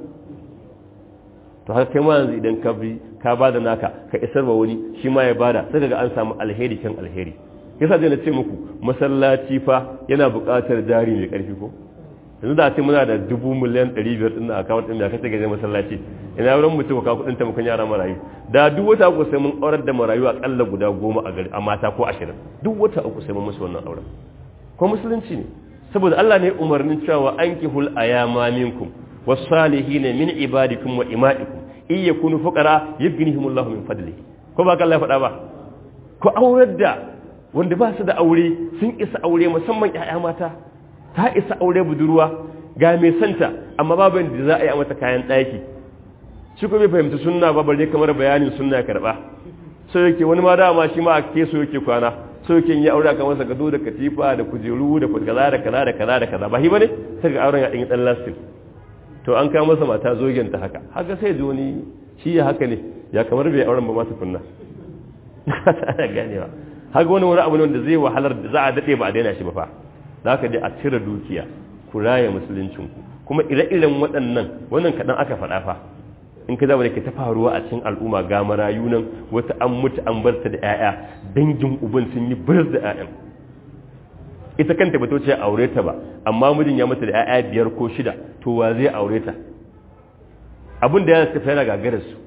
to haka kai ma yanzu idan ka bi ka bada naka ka isar wa wani shi ma ya bada sai kaga an samu alheri kan alheri yasa dai na ce muku masallaci fa yana buƙatar jari mai ƙarfi ko yanzu da ce muna da dubu miliyan ɗari biyar ɗin a akawun ɗin da kace gaje masallaci ina wurin mutum ka kuɗin taimakon yara marayu da duk wata uku sai mun aurar da marayu aƙalla guda goma a gari a mata ko ashirin duk wata uku sai mun musu wannan auren ko musulunci ne saboda Allah ne umarnin cewa ankihul ayama minkum was-salihin min ibadikum wa imaikum in yakunu fuqara yughnihimullahu min fadlihi ko ba Allah ya faɗa ba ko aurar da wanda ba su da aure sun isa aure musamman ƴaƴa mata ta isa aure budurwa ga mai santa amma babu da za a yi a mata kayan ɗaki shi ko bai fahimci sunna ba bare kamar bayanin sunna karba so yake wani ma dama shi ma a ke so yake kwana so yake yi aure akan masa gado da katifa da kujeru da kaza da kaza da kaza da kaza ba hi bane sai ga auren ya din dan lastin to an kawo masa mata zogen ta haka haka sai ji wani shi ya haka ne ya kamar bai auren ba ma tukunna ana ganewa haka wani wani abu ne wanda zai wahalar da za a dade ba a daina shi ba fa za ka je a cire dukiya ku raya musuluncinku kuma ire-iren waɗannan wannan kaɗan aka faɗa fa in ka zama da ke ta faruwa a cikin al'umma ga marayu nan wata an mutu an bar ta da 'ya'ya dangin uban sun yi birs da 'ya'yan ita kanta ba ta ce aure ta ba amma mijin ya mata da 'ya'ya biyar ko shida to wa zai aure ta abin da ya suka yana gagarar su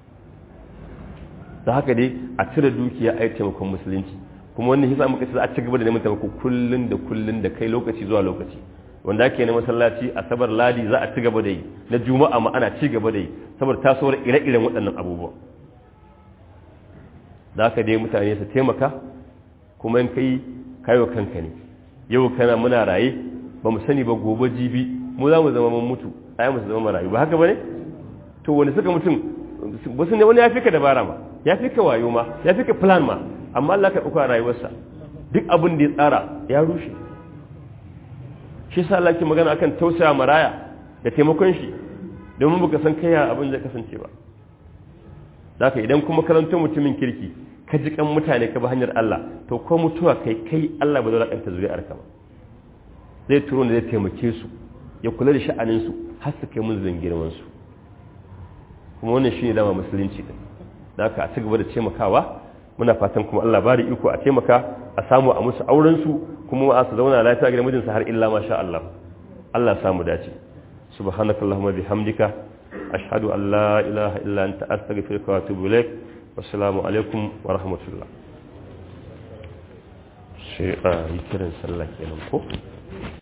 da haka dai a cire dukiya a yi taimakon musulunci kuma wannan hisa muka ce za a ci gaba da neman taimako kullun da kullun da kai lokaci zuwa lokaci wanda ake na masallaci asabar ladi za a ci gaba da yi na juma'a ma ana ci gaba da yi saboda tasowar ire-iren waɗannan abubuwa da haka dai mutane su taimaka kuma in kai kayo kanka ne yau kana muna raye ba mu sani ba gobe jibi mu za mu zama mun mutu ayi mu zama marayu ba haka bane to wani suka mutum wasu ne wani ya fi ka dabara ma ya fi ka wayo ma ya fi ka plan ma amma Allah ka ɗauka rayuwarsa duk abin da ya tsara ya rushe shi sa Allah ke magana akan tausaya maraya da taimakon shi domin baka san kai ya abin zai kasance ba zaka idan kuma karanto mutumin kirki ka ji kan mutane ka bi hanyar Allah to ko mutuwa kai kai Allah ba zai lakanta zuri'ar ka ba zai turo ne zai taimake su ya kula da sha'anin su har su kai munzulin girman su kuma wannan shine dama musulunci din da haka a ci gaba da taimakawa muna fatan kuma Allah bari iko a taimaka a samu a musu auren su kuma a su zauna lafiya ga mijinsa har illa masha Allah Allah ya samu dace subhanakallahumma bihamdika ashhadu an la ilaha illa anta astaghfiruka wa atubu ilaik wassalamu alaikum wa rahmatullah sai a yi kiran sallah kenan ko